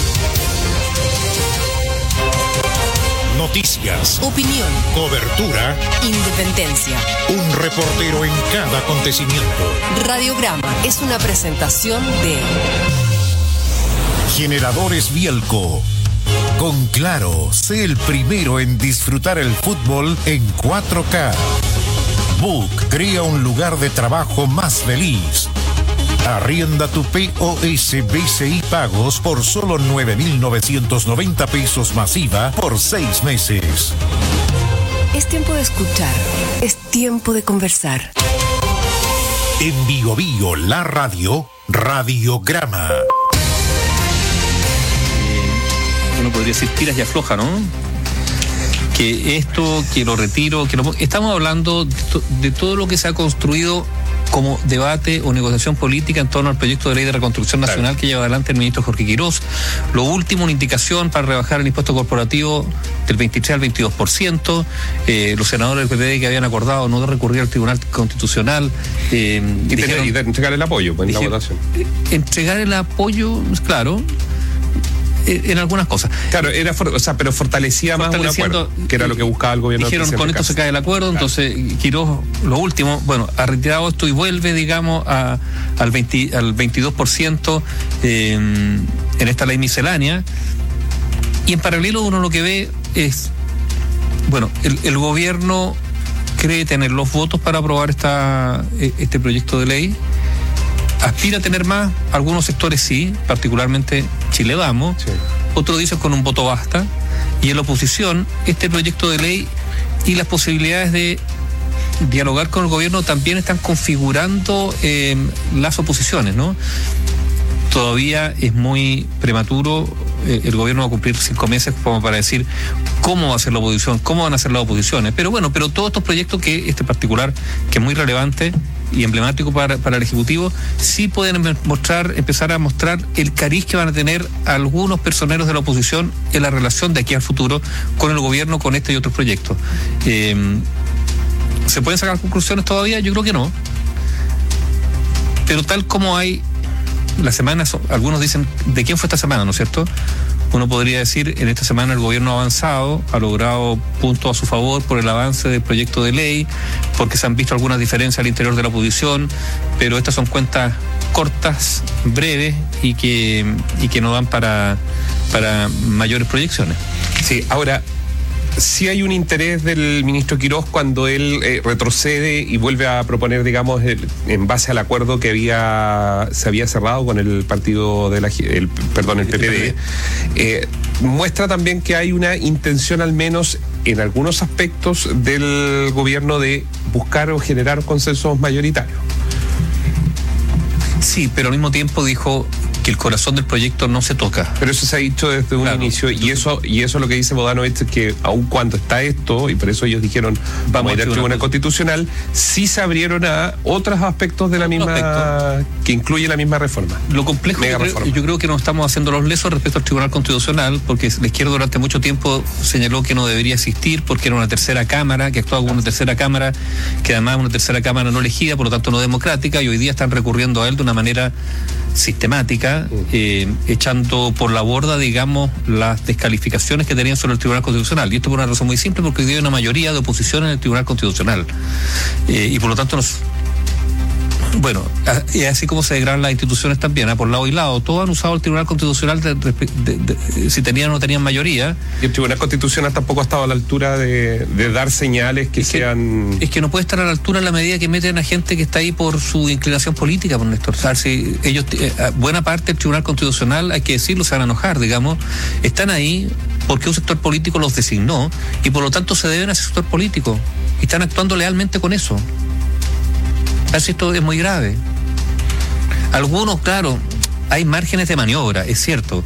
Noticias, opinión, cobertura, independencia. Un reportero en cada acontecimiento. Radiograma es una presentación de Generadores Bielco. Con Claro, sé el primero en disfrutar el fútbol en cuatro K. Book crea un lugar de trabajo más feliz. Arrienda tu P O S B C I Pagos por solo nueve mil novecientos noventa pesos masiva por seis meses. Es tiempo de escuchar, es tiempo de conversar. En Bio Bio, la radio, Radiograma. Uno podría decir tiras y afloja, ¿no? Que esto, que lo retiro, que lo... Estamos hablando de, to, de todo lo que se ha construido como debate o negociación política en torno al proyecto de ley de reconstrucción nacional, claro, que lleva adelante el ministro Jorge Quirós. Lo último, una indicación para rebajar el impuesto corporativo del veintitrés al veintidós por ciento. Eh, los senadores del P P D que habían acordado no de recurrir al Tribunal Constitucional. Eh, y, dijeron, tener, y de entregar el apoyo pues, en dijeron, la votación. Entregar el apoyo, claro, en algunas cosas. Claro, era for, o sea, pero fortalecía más un acuerdo, que era lo que buscaba el gobierno. Dijeron, con esto se cae el acuerdo, claro. Entonces Quirós, lo último, bueno, ha retirado esto y vuelve, digamos, a, al, veinte, al veintidós por ciento eh, en esta ley miscelánea. Y en paralelo uno lo que ve es, bueno, el, el gobierno cree tener los votos para aprobar esta, este proyecto de ley. Aspira a tener más, algunos sectores sí, particularmente Chile Vamos, sí. Otros dicen con un voto basta, y en la oposición este proyecto de ley y las posibilidades de dialogar con el gobierno también están configurando eh, las oposiciones, ¿no? Todavía es muy prematuro, eh, el gobierno va a cumplir cinco meses como para decir cómo va a ser la oposición, cómo van a ser las oposiciones, pero bueno, pero todos estos proyectos que este particular, que es muy relevante y emblemático para, para el Ejecutivo, sí pueden mostrar, empezar a mostrar el cariz que van a tener algunos personeros de la oposición en la relación de aquí al futuro con el gobierno, con este y otros proyectos. Eh, ¿Se pueden sacar conclusiones todavía? Yo creo que no. Pero tal como hay la semana, algunos dicen, ¿de quién fue esta semana, no es cierto? Uno podría decir, en esta semana el gobierno ha avanzado, ha logrado puntos a su favor por el avance del proyecto de ley, porque se han visto algunas diferencias al interior de la oposición, pero estas son cuentas cortas, breves y que, y que no dan para, para mayores proyecciones. Sí, ahora, sí hay un interés del ministro Quirós cuando él eh, retrocede y vuelve a proponer, digamos, el, en base al acuerdo que había se había cerrado con el partido de la, el, perdón, el P P D. Eh, muestra también que hay una intención, al menos en algunos aspectos del gobierno, de buscar o generar consensos mayoritarios. Sí, pero al mismo tiempo dijo que el corazón del proyecto no se toca. Pero eso se ha dicho desde un claro, inicio y eso y eso lo que dice Bodanovich es que aun cuando está esto, y por eso ellos dijeron vamos a ir al Tribunal Constitucional, sí se abrieron a otros aspectos de la misma aspecto. que incluye la misma reforma. Lo complejo yo creo, yo creo que nos estamos haciendo los lesos respecto al Tribunal Constitucional, porque la izquierda durante mucho tiempo señaló que no debería existir porque era una tercera cámara, que actuaba como una tercera cámara, que además una tercera cámara no elegida, por lo tanto no democrática, y hoy día están recurriendo a él de una manera sistemática, eh, echando por la borda, digamos, las descalificaciones que tenían sobre el Tribunal Constitucional. Y esto por una razón muy simple, porque hoy día hay una mayoría de oposición en el Tribunal Constitucional. Eh, y por lo tanto nos... Bueno, y así como se degradan las instituciones también, ¿eh? por lado y lado, todos han usado el Tribunal Constitucional de, de, de, de, si tenían o no tenían mayoría. Y el Tribunal Constitucional tampoco ha estado a la altura de, de dar señales que es sean... Que, es que no puede estar a la altura en la medida que meten a gente que está ahí por su inclinación política, por Néstor. O sea, si ellos, eh, buena parte del Tribunal Constitucional, hay que decirlo, se van a enojar, digamos, están ahí porque un sector político los designó y por lo tanto se deben a ese sector político y están actuando lealmente con eso. Así esto es muy grave. Algunos, claro, hay márgenes de maniobra, es cierto.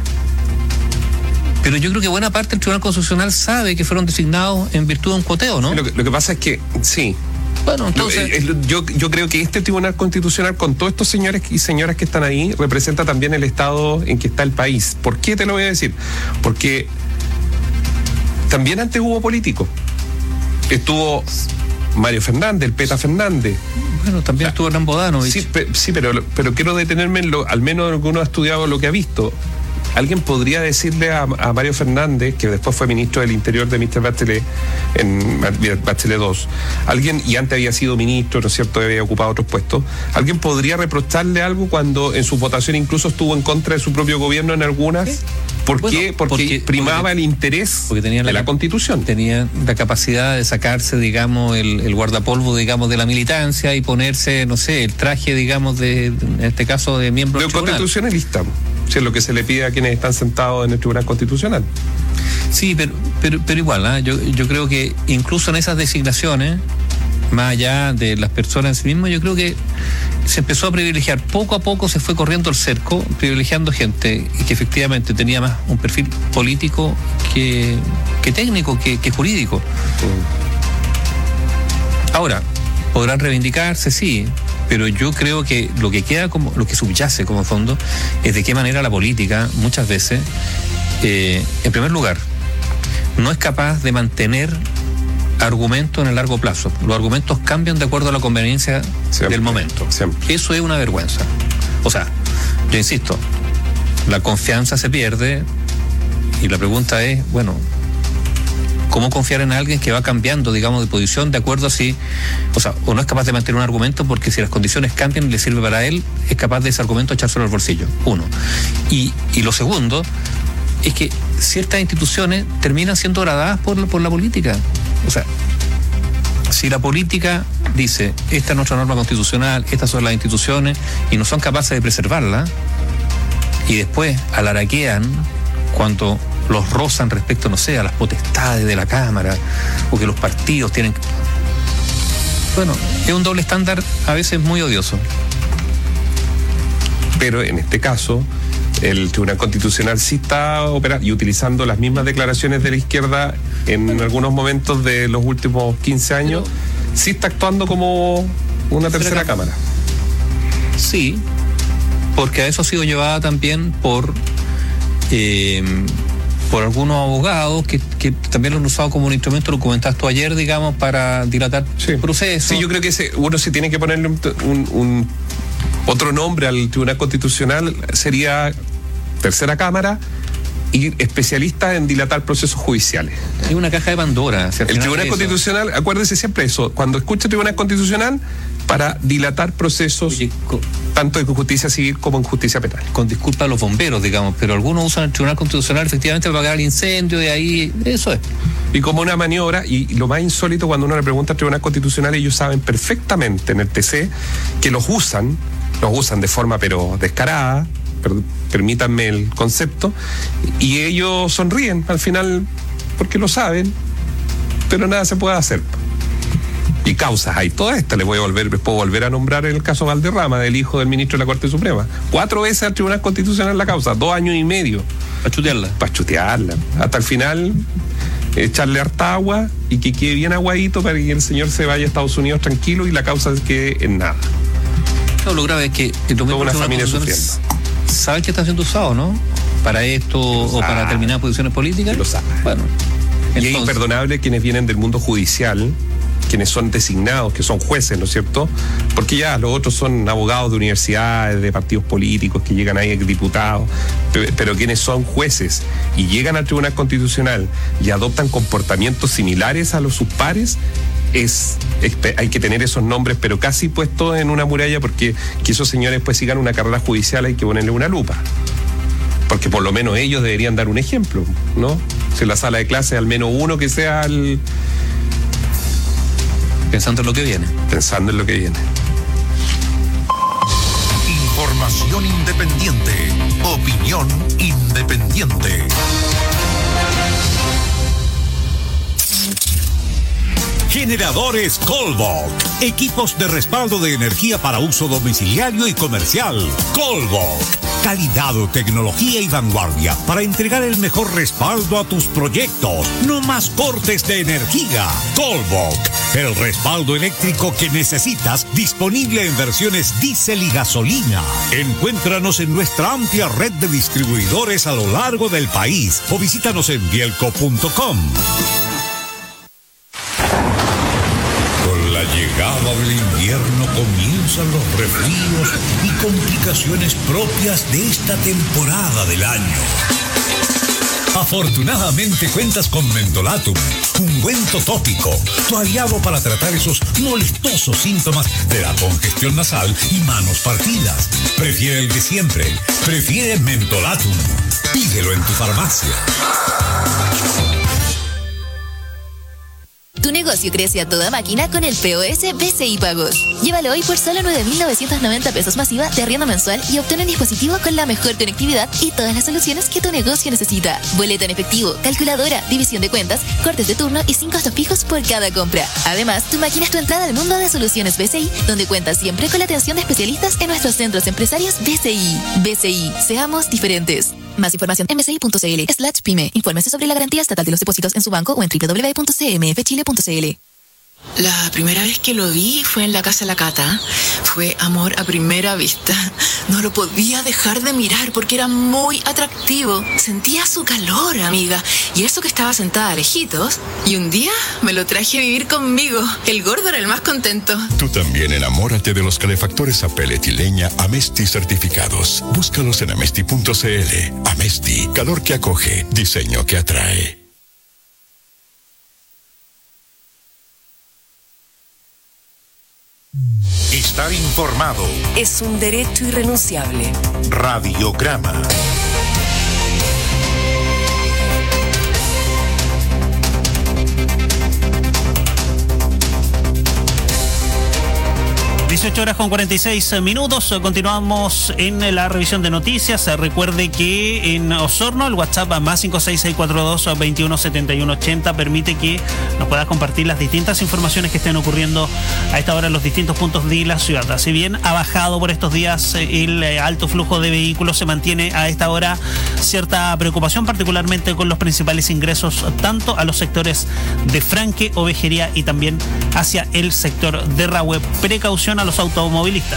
Pero yo creo que buena parte del Tribunal Constitucional sabe que fueron designados en virtud de un cuoteo, ¿no? Lo que, lo que pasa es que, sí. Bueno, entonces... Yo, yo creo que este Tribunal Constitucional, con todos estos señores y señoras que están ahí, representa también el estado en que está el país. ¿Por qué te lo voy a decir? Porque también antes hubo políticos. Estuvo Mario Fernández, el Peta Fernández. Bueno, también estuvo Hernán Bodanovich. Sí, pe, sí pero, pero quiero detenerme en lo, al menos en lo que uno ha estudiado, lo que ha visto. ¿Alguien podría decirle a, a Mario Fernández, que después fue ministro del Interior de mister Bachelet, en Bachelet dos, alguien, y antes había sido ministro, ¿no es cierto?, había ocupado otros puestos, ¿alguien podría reprocharle algo cuando en su votación incluso estuvo en contra de su propio gobierno en algunas? ¿Sí? ¿Por bueno, qué? Porque, porque primaba porque, el interés porque tenía la, de la Constitución. Tenía la capacidad de sacarse, digamos, el, el guardapolvo, digamos, de la militancia y ponerse, no sé, el traje, digamos, de, en este caso, de miembro del tribunal. De constitucionalista, si es lo que se le pide a quienes están sentados en el Tribunal Constitucional. Sí, pero, pero, pero igual, ¿eh? yo, yo creo que incluso en esas designaciones, más allá de las personas en sí mismas, yo creo que se empezó a privilegiar, poco a poco se fue corriendo el cerco, privilegiando gente que efectivamente tenía más un perfil político que, que técnico, que, que jurídico. Ahora, podrán reivindicarse, sí, pero yo creo que lo que queda como, lo que subyace como fondo, es de qué manera la política, muchas veces, eh, en primer lugar, no es capaz de mantener argumentos en el largo plazo. Los argumentos cambian de acuerdo a la conveniencia siempre, del momento. Siempre. Eso es una vergüenza. O sea, yo insisto, la confianza se pierde y la pregunta es, bueno, ¿cómo confiar en alguien que va cambiando, digamos, de posición de acuerdo a si, o sea, o no es capaz de mantener un argumento porque si las condiciones cambian y le sirve para él, es capaz de ese argumento echárselo al bolsillo? Uno. Y, y lo segundo es que ciertas instituciones terminan siendo agradadas por, por la política. O sea, si la política dice, esta es nuestra norma constitucional, estas son las instituciones, y no son capaces de preservarla, y después alaraquean cuando los rozan respecto, no sé, a las potestades de la Cámara, o que los partidos tienen... Bueno, es un doble estándar a veces muy odioso. Pero en este caso, el Tribunal Constitucional sí está operando y utilizando las mismas declaraciones de la izquierda en algunos momentos de los últimos quince años, pero, sí está actuando como una tercera cámara. Sí, porque a eso ha sido llevada también por eh, por algunos abogados que, que también lo han usado como un instrumento, lo comentaste tú ayer, digamos, para dilatar sí. procesos. Sí, yo creo que ese, uno se tiene que ponerle un, un, un otro nombre al Tribunal Constitucional, sería tercera cámara y especialista en dilatar procesos judiciales. Es una caja de Pandora. El Tribunal Constitucional, acuérdese siempre eso, cuando escuche Tribunal Constitucional, para dilatar procesos, Oye, con, tanto en justicia civil como en justicia penal. Con disculpa a los bomberos, digamos, pero algunos usan el Tribunal Constitucional efectivamente para apagar el incendio, de ahí, eso es. Y como una maniobra, y lo más insólito, cuando uno le pregunta al Tribunal Constitucional, ellos saben perfectamente en el T C que los usan, los usan de forma pero descarada, per, permítanme el concepto, y ellos sonríen al final porque lo saben, pero nada se puede hacer. Y causas hay todas estas. Les voy a volver, les puedo volver a nombrar el caso Valderrama, del hijo del ministro de la Corte Suprema. Cuatro veces al Tribunal Constitucional la causa, dos años y medio. Para chutearla. Para chutearla. Hasta el final, echarle harta agua y que quede bien aguadito para que el señor se vaya a Estados Unidos tranquilo y la causa quede en nada. Claro, lo grave es que en toda una familia sufriendo. ¿Sabes que está siendo usado, no? Para esto o para determinadas posiciones políticas. Lo sabe. Bueno. Y entonces, es imperdonable quienes vienen del mundo judicial, quienes son designados, que son jueces, ¿no es cierto? Porque ya los otros son abogados de universidades, de partidos políticos, que llegan ahí diputados, pero, pero quienes son jueces y llegan al Tribunal Constitucional y adoptan comportamientos similares a los sus pares, es, es, hay que tener esos nombres, pero casi puestos en una muralla, porque que esos señores pues sigan una carrera judicial hay que ponerle una lupa. Porque por lo menos ellos deberían dar un ejemplo, ¿no? Si en la sala de clase al menos uno que sea el... Pensando en lo que viene. Pensando en lo que viene. Información independiente. Opinión independiente. Generadores Colbach. Equipos de respaldo de energía para uso domiciliario y comercial. Colbach. Calidad, tecnología y vanguardia para entregar el mejor respaldo a tus proyectos. No más cortes de energía. Colbach. El respaldo eléctrico que necesitas, disponible en versiones diésel y gasolina. Encuéntranos en nuestra amplia red de distribuidores a lo largo del país o visítanos en bielco punto com. Llegada del invierno comienzan los resfríos y complicaciones propias de esta temporada del año. Afortunadamente cuentas con Mentolatum, ungüento tópico, tu aliado para tratar esos molestosos síntomas de la congestión nasal y manos partidas. Prefiere el de siempre, prefiere Mentolatum. Pídelo en tu farmacia. Tu negocio crece a toda máquina con el P O S B C I Pagos. Llévalo hoy por solo nueve mil novecientos noventa pesos masiva de arriendo mensual y obtén un dispositivo con la mejor conectividad y todas las soluciones que tu negocio necesita. Boleta en efectivo, calculadora, división de cuentas, cortes de turno y sin costos fijos por cada compra. Además, tu máquina es tu entrada al mundo de soluciones B C I, donde cuentas siempre con la atención de especialistas en nuestros centros empresarios B C I. B C I, seamos diferentes. Más información en bci.cl slash pyme. Infórmese sobre la garantía estatal de los depósitos en su banco o en doble u doble u doble u punto c m f chile punto c l. La primera vez que lo vi fue en la casa de la Cata. Fue amor a primera vista. No lo podía dejar de mirar porque era muy atractivo. Sentía su calor, amiga. Y eso que estaba sentada lejitos. Y un día me lo traje a vivir conmigo. El gordo era el más contento. Tú también enamórate de los calefactores a pellet y leña Amesti certificados. Búscalos en amesti punto c l. Amesti, calor que acoge, diseño que atrae. Estar informado es un derecho irrenunciable. Radiograma. dieciocho horas con cuarenta y seis minutos. Continuamos en la revisión de noticias. Recuerde que en Osorno el WhatsApp más cinco seis seis cuatro dos dos uno siete uno ocho cero permite que nos puedas compartir las distintas informaciones que estén ocurriendo a esta hora en los distintos puntos de la ciudad. Si bien ha bajado por estos días el alto flujo de vehículos, se mantiene a esta hora cierta preocupación, particularmente con los principales ingresos tanto a los sectores de Franque, Ovejería y también hacia el sector de Rahue. Precaución a los automovilistas.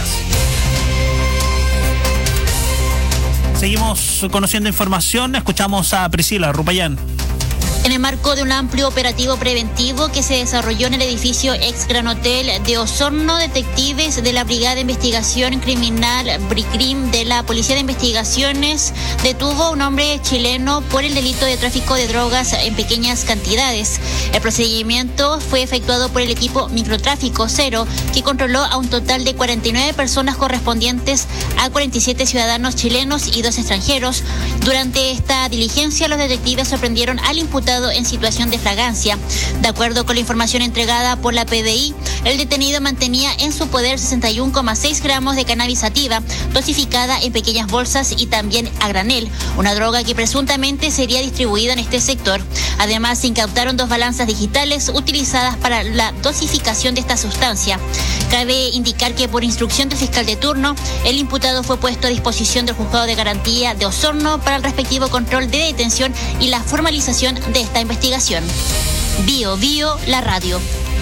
Seguimos conociendo información. Escuchamos a Priscila Rupayán. En el marco de un amplio operativo preventivo que se desarrolló en el edificio ex Gran Hotel de Osorno, detectives de la Brigada de Investigación Criminal BRICRIM de la Policía de Investigaciones detuvo a un hombre chileno por el delito de tráfico de drogas en pequeñas cantidades. El procedimiento fue efectuado por el equipo Microtráfico Cero, que controló a un total de cuarenta y nueve personas correspondientes a cuarenta y siete ciudadanos chilenos y dos extranjeros. Durante esta diligencia, los detectives sorprendieron al imputado imputado en situación de flagrancia. De acuerdo con la información entregada por la P D I, el detenido mantenía en su poder sesenta y uno coma seis gramos de cannabis sativa, dosificada en pequeñas bolsas y también a granel, una droga que presuntamente sería distribuida en este sector. Además, se incautaron dos balanzas digitales utilizadas para la dosificación de esta sustancia. Cabe indicar que por instrucción del fiscal de turno, el imputado fue puesto a disposición del Juzgado de Garantía de Osorno para el respectivo control de detención y la formalización de esta investigación. Bio Bio, la radio.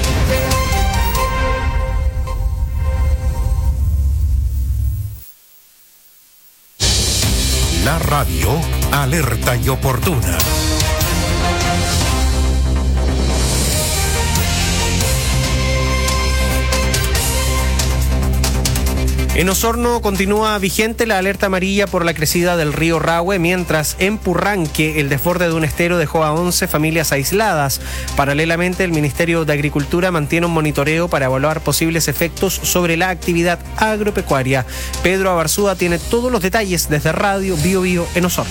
La radio, alerta y oportuna. En Osorno continúa vigente la alerta amarilla por la crecida del río Rahue, mientras en Purranque el desborde de un estero dejó a once familias aisladas. Paralelamente, el Ministerio de Agricultura mantiene un monitoreo para evaluar posibles efectos sobre la actividad agropecuaria. Pedro Abarzúa tiene todos los detalles desde Radio Bio Bio en Osorno.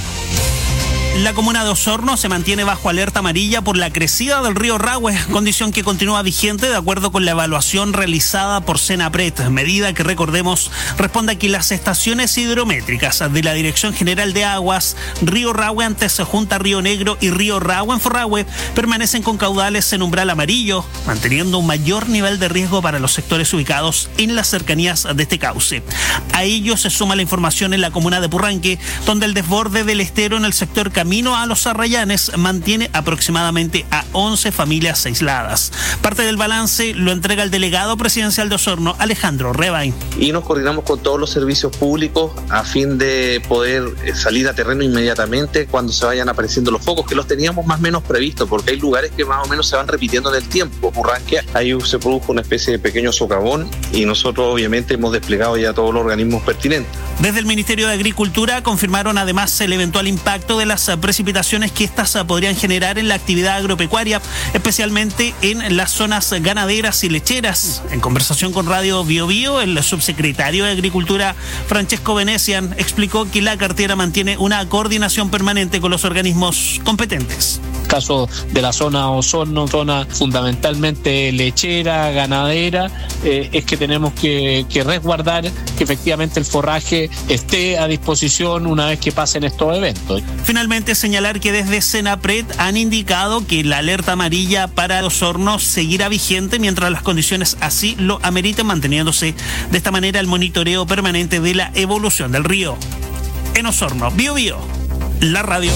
La comuna de Osorno se mantiene bajo alerta amarilla por la crecida del río Rahue, condición que continúa vigente de acuerdo con la evaluación realizada por Senapred, medida que, recordemos, responde a que las estaciones hidrométricas de la Dirección General de Aguas, Río Rahue, antes Junta Río Negro y Río Rahue en Forrahue, permanecen con caudales en umbral amarillo, manteniendo un mayor nivel de riesgo para los sectores ubicados en las cercanías de este cauce. A ello se suma la información en la comuna de Purranque, donde el desborde del estero en el sector Camino a los Arrayanes mantiene aproximadamente a once familias aisladas. Parte del balance lo entrega el delegado presidencial de Osorno, Alejandro Rebay. Y nos coordinamos con todos los servicios públicos a fin de poder salir a terreno inmediatamente cuando se vayan apareciendo los focos, que los teníamos más o menos previstos, porque hay lugares que más o menos se van repitiendo en el tiempo. Purranque, ahí se produjo una especie de pequeño socavón y nosotros obviamente hemos desplegado ya todos los organismos pertinentes. Desde el Ministerio de Agricultura confirmaron además el eventual impacto de las precipitaciones que estas podrían generar en la actividad agropecuaria, especialmente en las zonas ganaderas y lecheras. En conversación con Radio Bio Bio, el subsecretario de Agricultura, Francesco Venecian, explicó que la cartera mantiene una coordinación permanente con los organismos competentes. Caso de la zona Osorno, zona fundamentalmente lechera, ganadera, eh, es que tenemos que, que resguardar que efectivamente el forraje esté a disposición una vez que pasen estos eventos. Finalmente, señalar que desde Senapred han indicado que la alerta amarilla para Osorno seguirá vigente mientras las condiciones así lo ameriten, manteniéndose de esta manera el monitoreo permanente de la evolución del río. En Osorno, Bio Bio, la radio.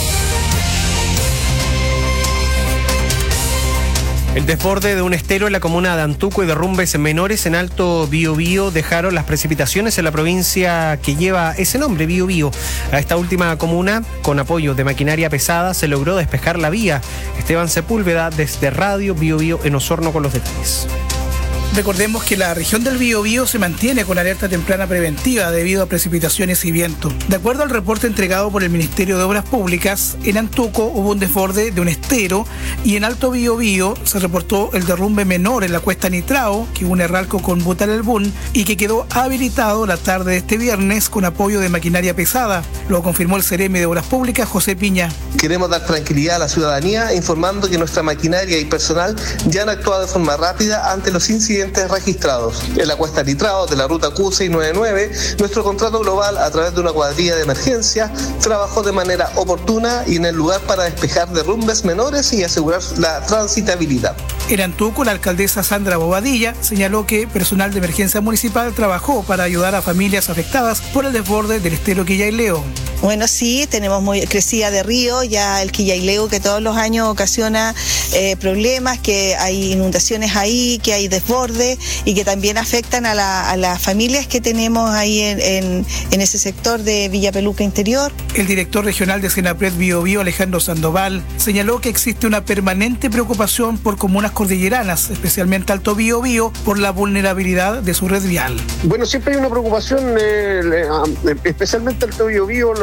El desborde de un estero en la comuna de Antuco y derrumbes menores en Alto Biobío dejaron las precipitaciones en la provincia que lleva ese nombre, Biobío. A esta última comuna, con apoyo de maquinaria pesada, se logró despejar la vía. Esteban Sepúlveda, desde Radio Bio Bio en Osorno, con los detalles. Recordemos que la región del Biobío se mantiene con alerta temprana preventiva debido a precipitaciones y viento. De acuerdo al reporte entregado por el Ministerio de Obras Públicas, en Antuco hubo un desborde de un estero y en Alto Biobío se reportó el derrumbe menor en la cuesta Nitrao, que une Ralco con Butalelbún y que quedó habilitado la tarde de este viernes con apoyo de maquinaria pesada. Lo confirmó el Ceremi de Obras Públicas, José Piña. Queremos dar tranquilidad a la ciudadanía informando que nuestra maquinaria y personal ya han actuado de forma rápida ante los incidentes registrados. En la cuesta Nitrao de la ruta Q seiscientos noventa y nueve, nuestro contrato global, a través de una cuadrilla de emergencia, trabajó de manera oportuna y en el lugar para despejar derrumbes menores y asegurar la transitabilidad. En Antuco, la alcaldesa Sandra Bobadilla señaló que personal de emergencia municipal trabajó para ayudar a familias afectadas por el desborde del estero Quillaileo. Bueno, sí, tenemos muy crecida de río, ya el Quillaileo que todos los años ocasiona eh, problemas, que hay inundaciones ahí, que hay desborde y que también afectan a, la, a las familias que tenemos ahí en, en, en ese sector de Villa Peluca Interior. El director regional de Senapred Bio Bio, Alejandro Sandoval, señaló que existe una permanente preocupación por comunas cordilleranas, especialmente Alto Biobío, por la vulnerabilidad de su red vial. Bueno, siempre hay una preocupación, eh, especialmente Alto Biobío,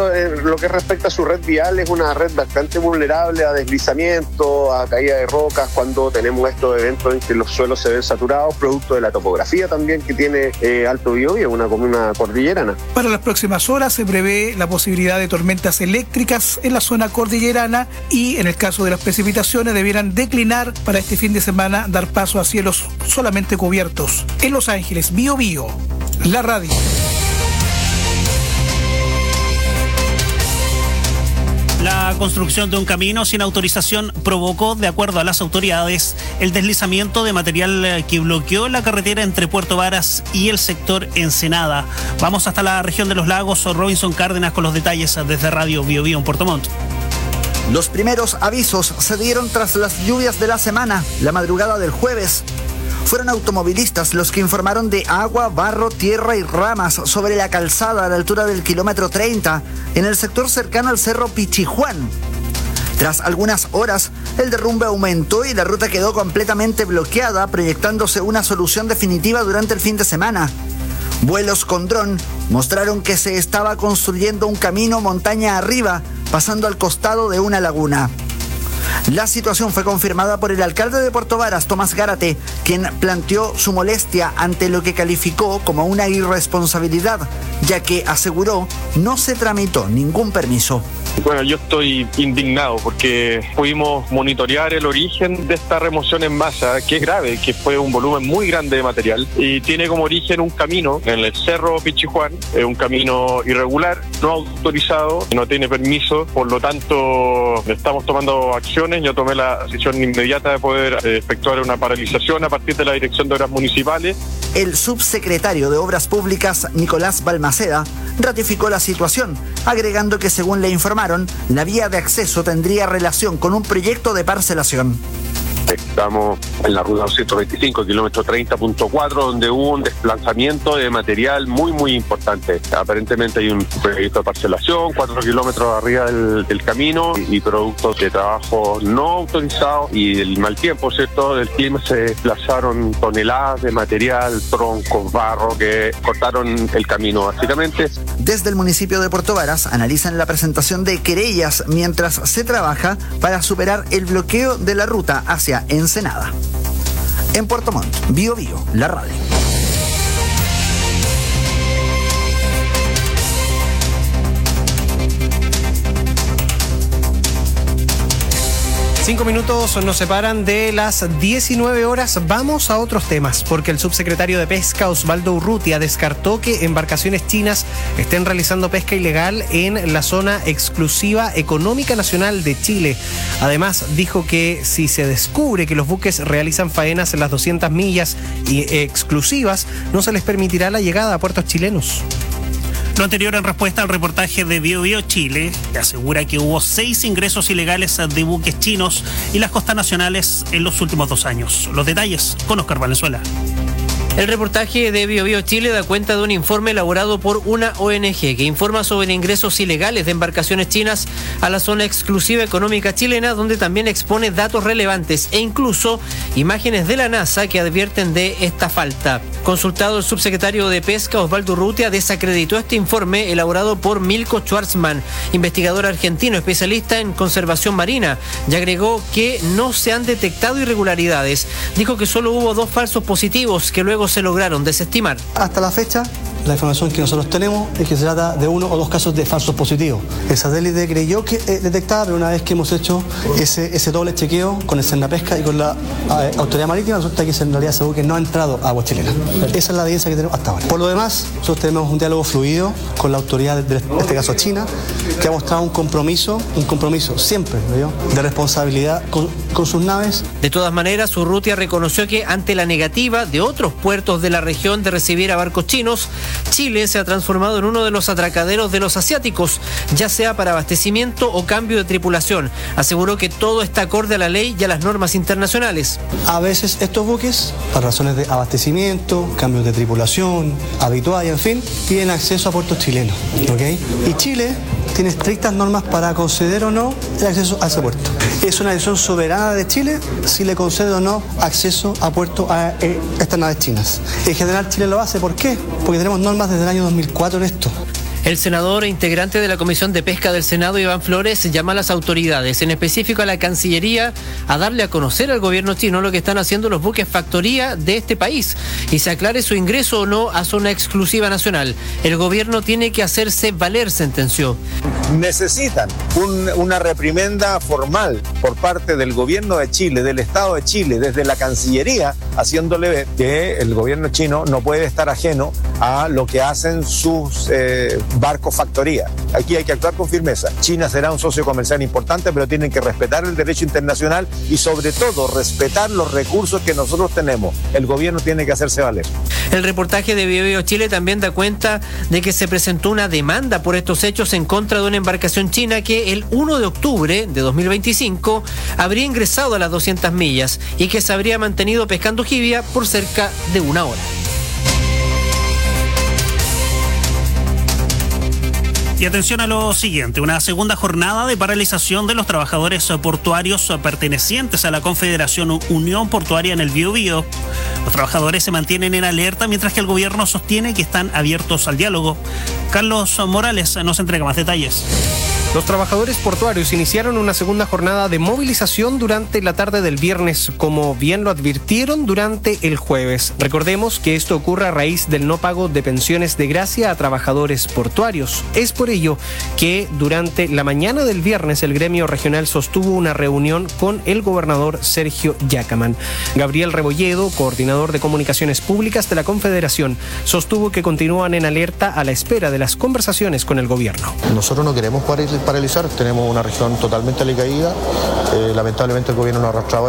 pero en lo que respecta a su red vial, es una red bastante vulnerable a deslizamiento, a caída de rocas, cuando tenemos estos eventos en que los suelos se ven saturados, producto de la topografía también que tiene eh, Alto Biobío, una comuna cordillerana. Para las próximas horas se prevé la posibilidad de tormentas eléctricas en la zona cordillerana y en el caso de las precipitaciones debieran declinar para este fin de semana, dar paso a cielos solamente cubiertos. En Los Ángeles, Biobío, la radio. La construcción de un camino sin autorización provocó, de acuerdo a las autoridades, el deslizamiento de material que bloqueó la carretera entre Puerto Varas y el sector Ensenada. Vamos hasta la región de los lagos. Robinson Cárdenas con los detalles desde Radio Biobío en Puerto Montt. Los primeros avisos se dieron tras las lluvias de la semana, la madrugada del jueves. Fueron automovilistas los que informaron de agua, barro, tierra y ramas sobre la calzada a la altura del kilómetro treinta, en el sector cercano al cerro Pichijuán. Tras algunas horas, el derrumbe aumentó y la ruta quedó completamente bloqueada, proyectándose una solución definitiva durante el fin de semana. Vuelos con dron mostraron que se estaba construyendo un camino montaña arriba, pasando al costado de una laguna. La situación fue confirmada por el alcalde de Puerto Varas, Tomás Gárate, quien planteó su molestia ante lo que calificó como una irresponsabilidad, ya que aseguró no se tramitó ningún permiso. Bueno, yo estoy indignado porque pudimos monitorear el origen de esta remoción en masa, que es grave, que fue un volumen muy grande de material y tiene como origen un camino en el cerro Pichijuán, es un camino irregular, no autorizado, no tiene permiso, por lo tanto estamos tomando acciones. Yo tomé la decisión inmediata de poder eh, efectuar una paralización a partir de la Dirección de Obras Municipales. El subsecretario de Obras Públicas, Nicolás Balmaceda, ratificó la situación, agregando que según le informaron, la vía de acceso tendría relación con un proyecto de parcelación. Estamos en la ruta doscientos veinticinco, kilómetro treinta punto cuatro, donde hubo un desplazamiento de material muy, muy importante. Aparentemente hay un proyecto de parcelación, cuatro kilómetros arriba del, del camino y, y productos de trabajo no autorizados y el mal tiempo, ¿cierto? Del clima se desplazaron toneladas de material, troncos, barro, que cortaron el camino básicamente. Desde el municipio de Puerto Varas analizan la presentación de querellas mientras se trabaja para superar el bloqueo de la ruta hacia Ensenada. En Puerto Montt, Biobío, la radio. Cinco minutos nos separan de las diecinueve horas. Vamos a otros temas, porque el subsecretario de Pesca, Osvaldo Urrutia, descartó que embarcaciones chinas estén realizando pesca ilegal en la zona exclusiva económica nacional de Chile. Además, dijo que si se descubre que los buques realizan faenas en las doscientas millas y exclusivas, no se les permitirá la llegada a puertos chilenos. Lo anterior en respuesta al reportaje de Biobío Chile, que asegura que hubo seis ingresos ilegales de buques chinos y las costas nacionales en los últimos dos años. Los detalles con Oscar Valenzuela. El reportaje de Biobío Chile da cuenta de un informe elaborado por una O N G que informa sobre ingresos ilegales de embarcaciones chinas a la zona exclusiva económica chilena, donde también expone datos relevantes e incluso imágenes de la NASA que advierten de esta falta. Consultado, el subsecretario de Pesca, Osvaldo Urrutia, desacreditó este informe elaborado por Milko Schwarzman, investigador argentino especialista en conservación marina, y agregó que no se han detectado irregularidades. Dijo que solo hubo dos falsos positivos que luego se lograron desestimar. Hasta la fecha, la información que nosotros tenemos es que se trata de uno o dos casos de falsos positivos. El satélite creyó que eh, detectaba, pero una vez que hemos hecho ese, ese doble chequeo con el Cernapesca y con la eh, Autoridad Marítima, resulta que en realidad ese buque no ha entrado a agua chilena. Esa es la evidencia que tenemos hasta ahora. Por lo demás, nosotros tenemos un diálogo fluido con la autoridad, de, en este caso China, que ha mostrado un compromiso, un compromiso siempre, ¿no? de responsabilidad con, con sus naves. De todas maneras, Urrutia reconoció que ante la negativa de otros puertos de la región de recibir a barcos chinos, Chile se ha transformado en uno de los atracaderos de los asiáticos, ya sea para abastecimiento o cambio de tripulación. Aseguró que todo está acorde a la ley y a las normas internacionales. A veces estos buques, por razones de abastecimiento, cambios de tripulación, habitual y en fin, tienen acceso a puertos chilenos, ¿ok? Y Chile tiene estrictas normas para conceder o no el acceso a ese puerto. Es una decisión soberana de Chile si le concede o no acceso a puertos a eh, estas naves chinas. En general Chile lo hace, ¿por qué? Porque tenemos normas desde el año dos mil cuatro en esto. El senador e integrante de la Comisión de Pesca del Senado, Iván Flores, llama a las autoridades, en específico a la Cancillería, a darle a conocer al gobierno chino lo que están haciendo los buques factoría de este país y se aclare su ingreso o no a zona exclusiva nacional. El gobierno tiene que hacerse valer, sentenció. Necesitan un, una reprimenda formal por parte del gobierno de Chile, del Estado de Chile, desde la Cancillería, haciéndole ver que el gobierno chino no puede estar ajeno a lo que hacen sus eh, barcos factoría. Aquí hay que actuar con firmeza. China será un socio comercial importante, pero tienen que respetar el derecho internacional y sobre todo respetar los recursos que nosotros tenemos. El gobierno tiene que hacerse valer. El reportaje de Bio Bio Chile también da cuenta de que se presentó una demanda por estos hechos en contra de una embarcación china que el primero de octubre de dos mil veinticinco habría ingresado a las doscientas millas y que se habría mantenido pescando jibia por cerca de una hora. Y atención a lo siguiente, una segunda jornada de paralización de los trabajadores portuarios pertenecientes a la Confederación Unión Portuaria en el Biobío. Los trabajadores se mantienen en alerta mientras que el gobierno sostiene que están abiertos al diálogo. Carlos Morales nos entrega más detalles. Los trabajadores portuarios iniciaron una segunda jornada de movilización durante la tarde del viernes, como bien lo advirtieron durante el jueves. Recordemos que esto ocurre a raíz del no pago de pensiones de gracia a trabajadores portuarios. Es por ello que durante la mañana del viernes el gremio regional sostuvo una reunión con el gobernador Sergio Yacamán. Gabriel Rebolledo, coordinador de comunicaciones públicas de la Confederación, sostuvo que continúan en alerta a la espera de las conversaciones con el gobierno. Nosotros no queremos paralizar, tenemos una región totalmente alicaída, eh, lamentablemente el gobierno nos ha arrastrado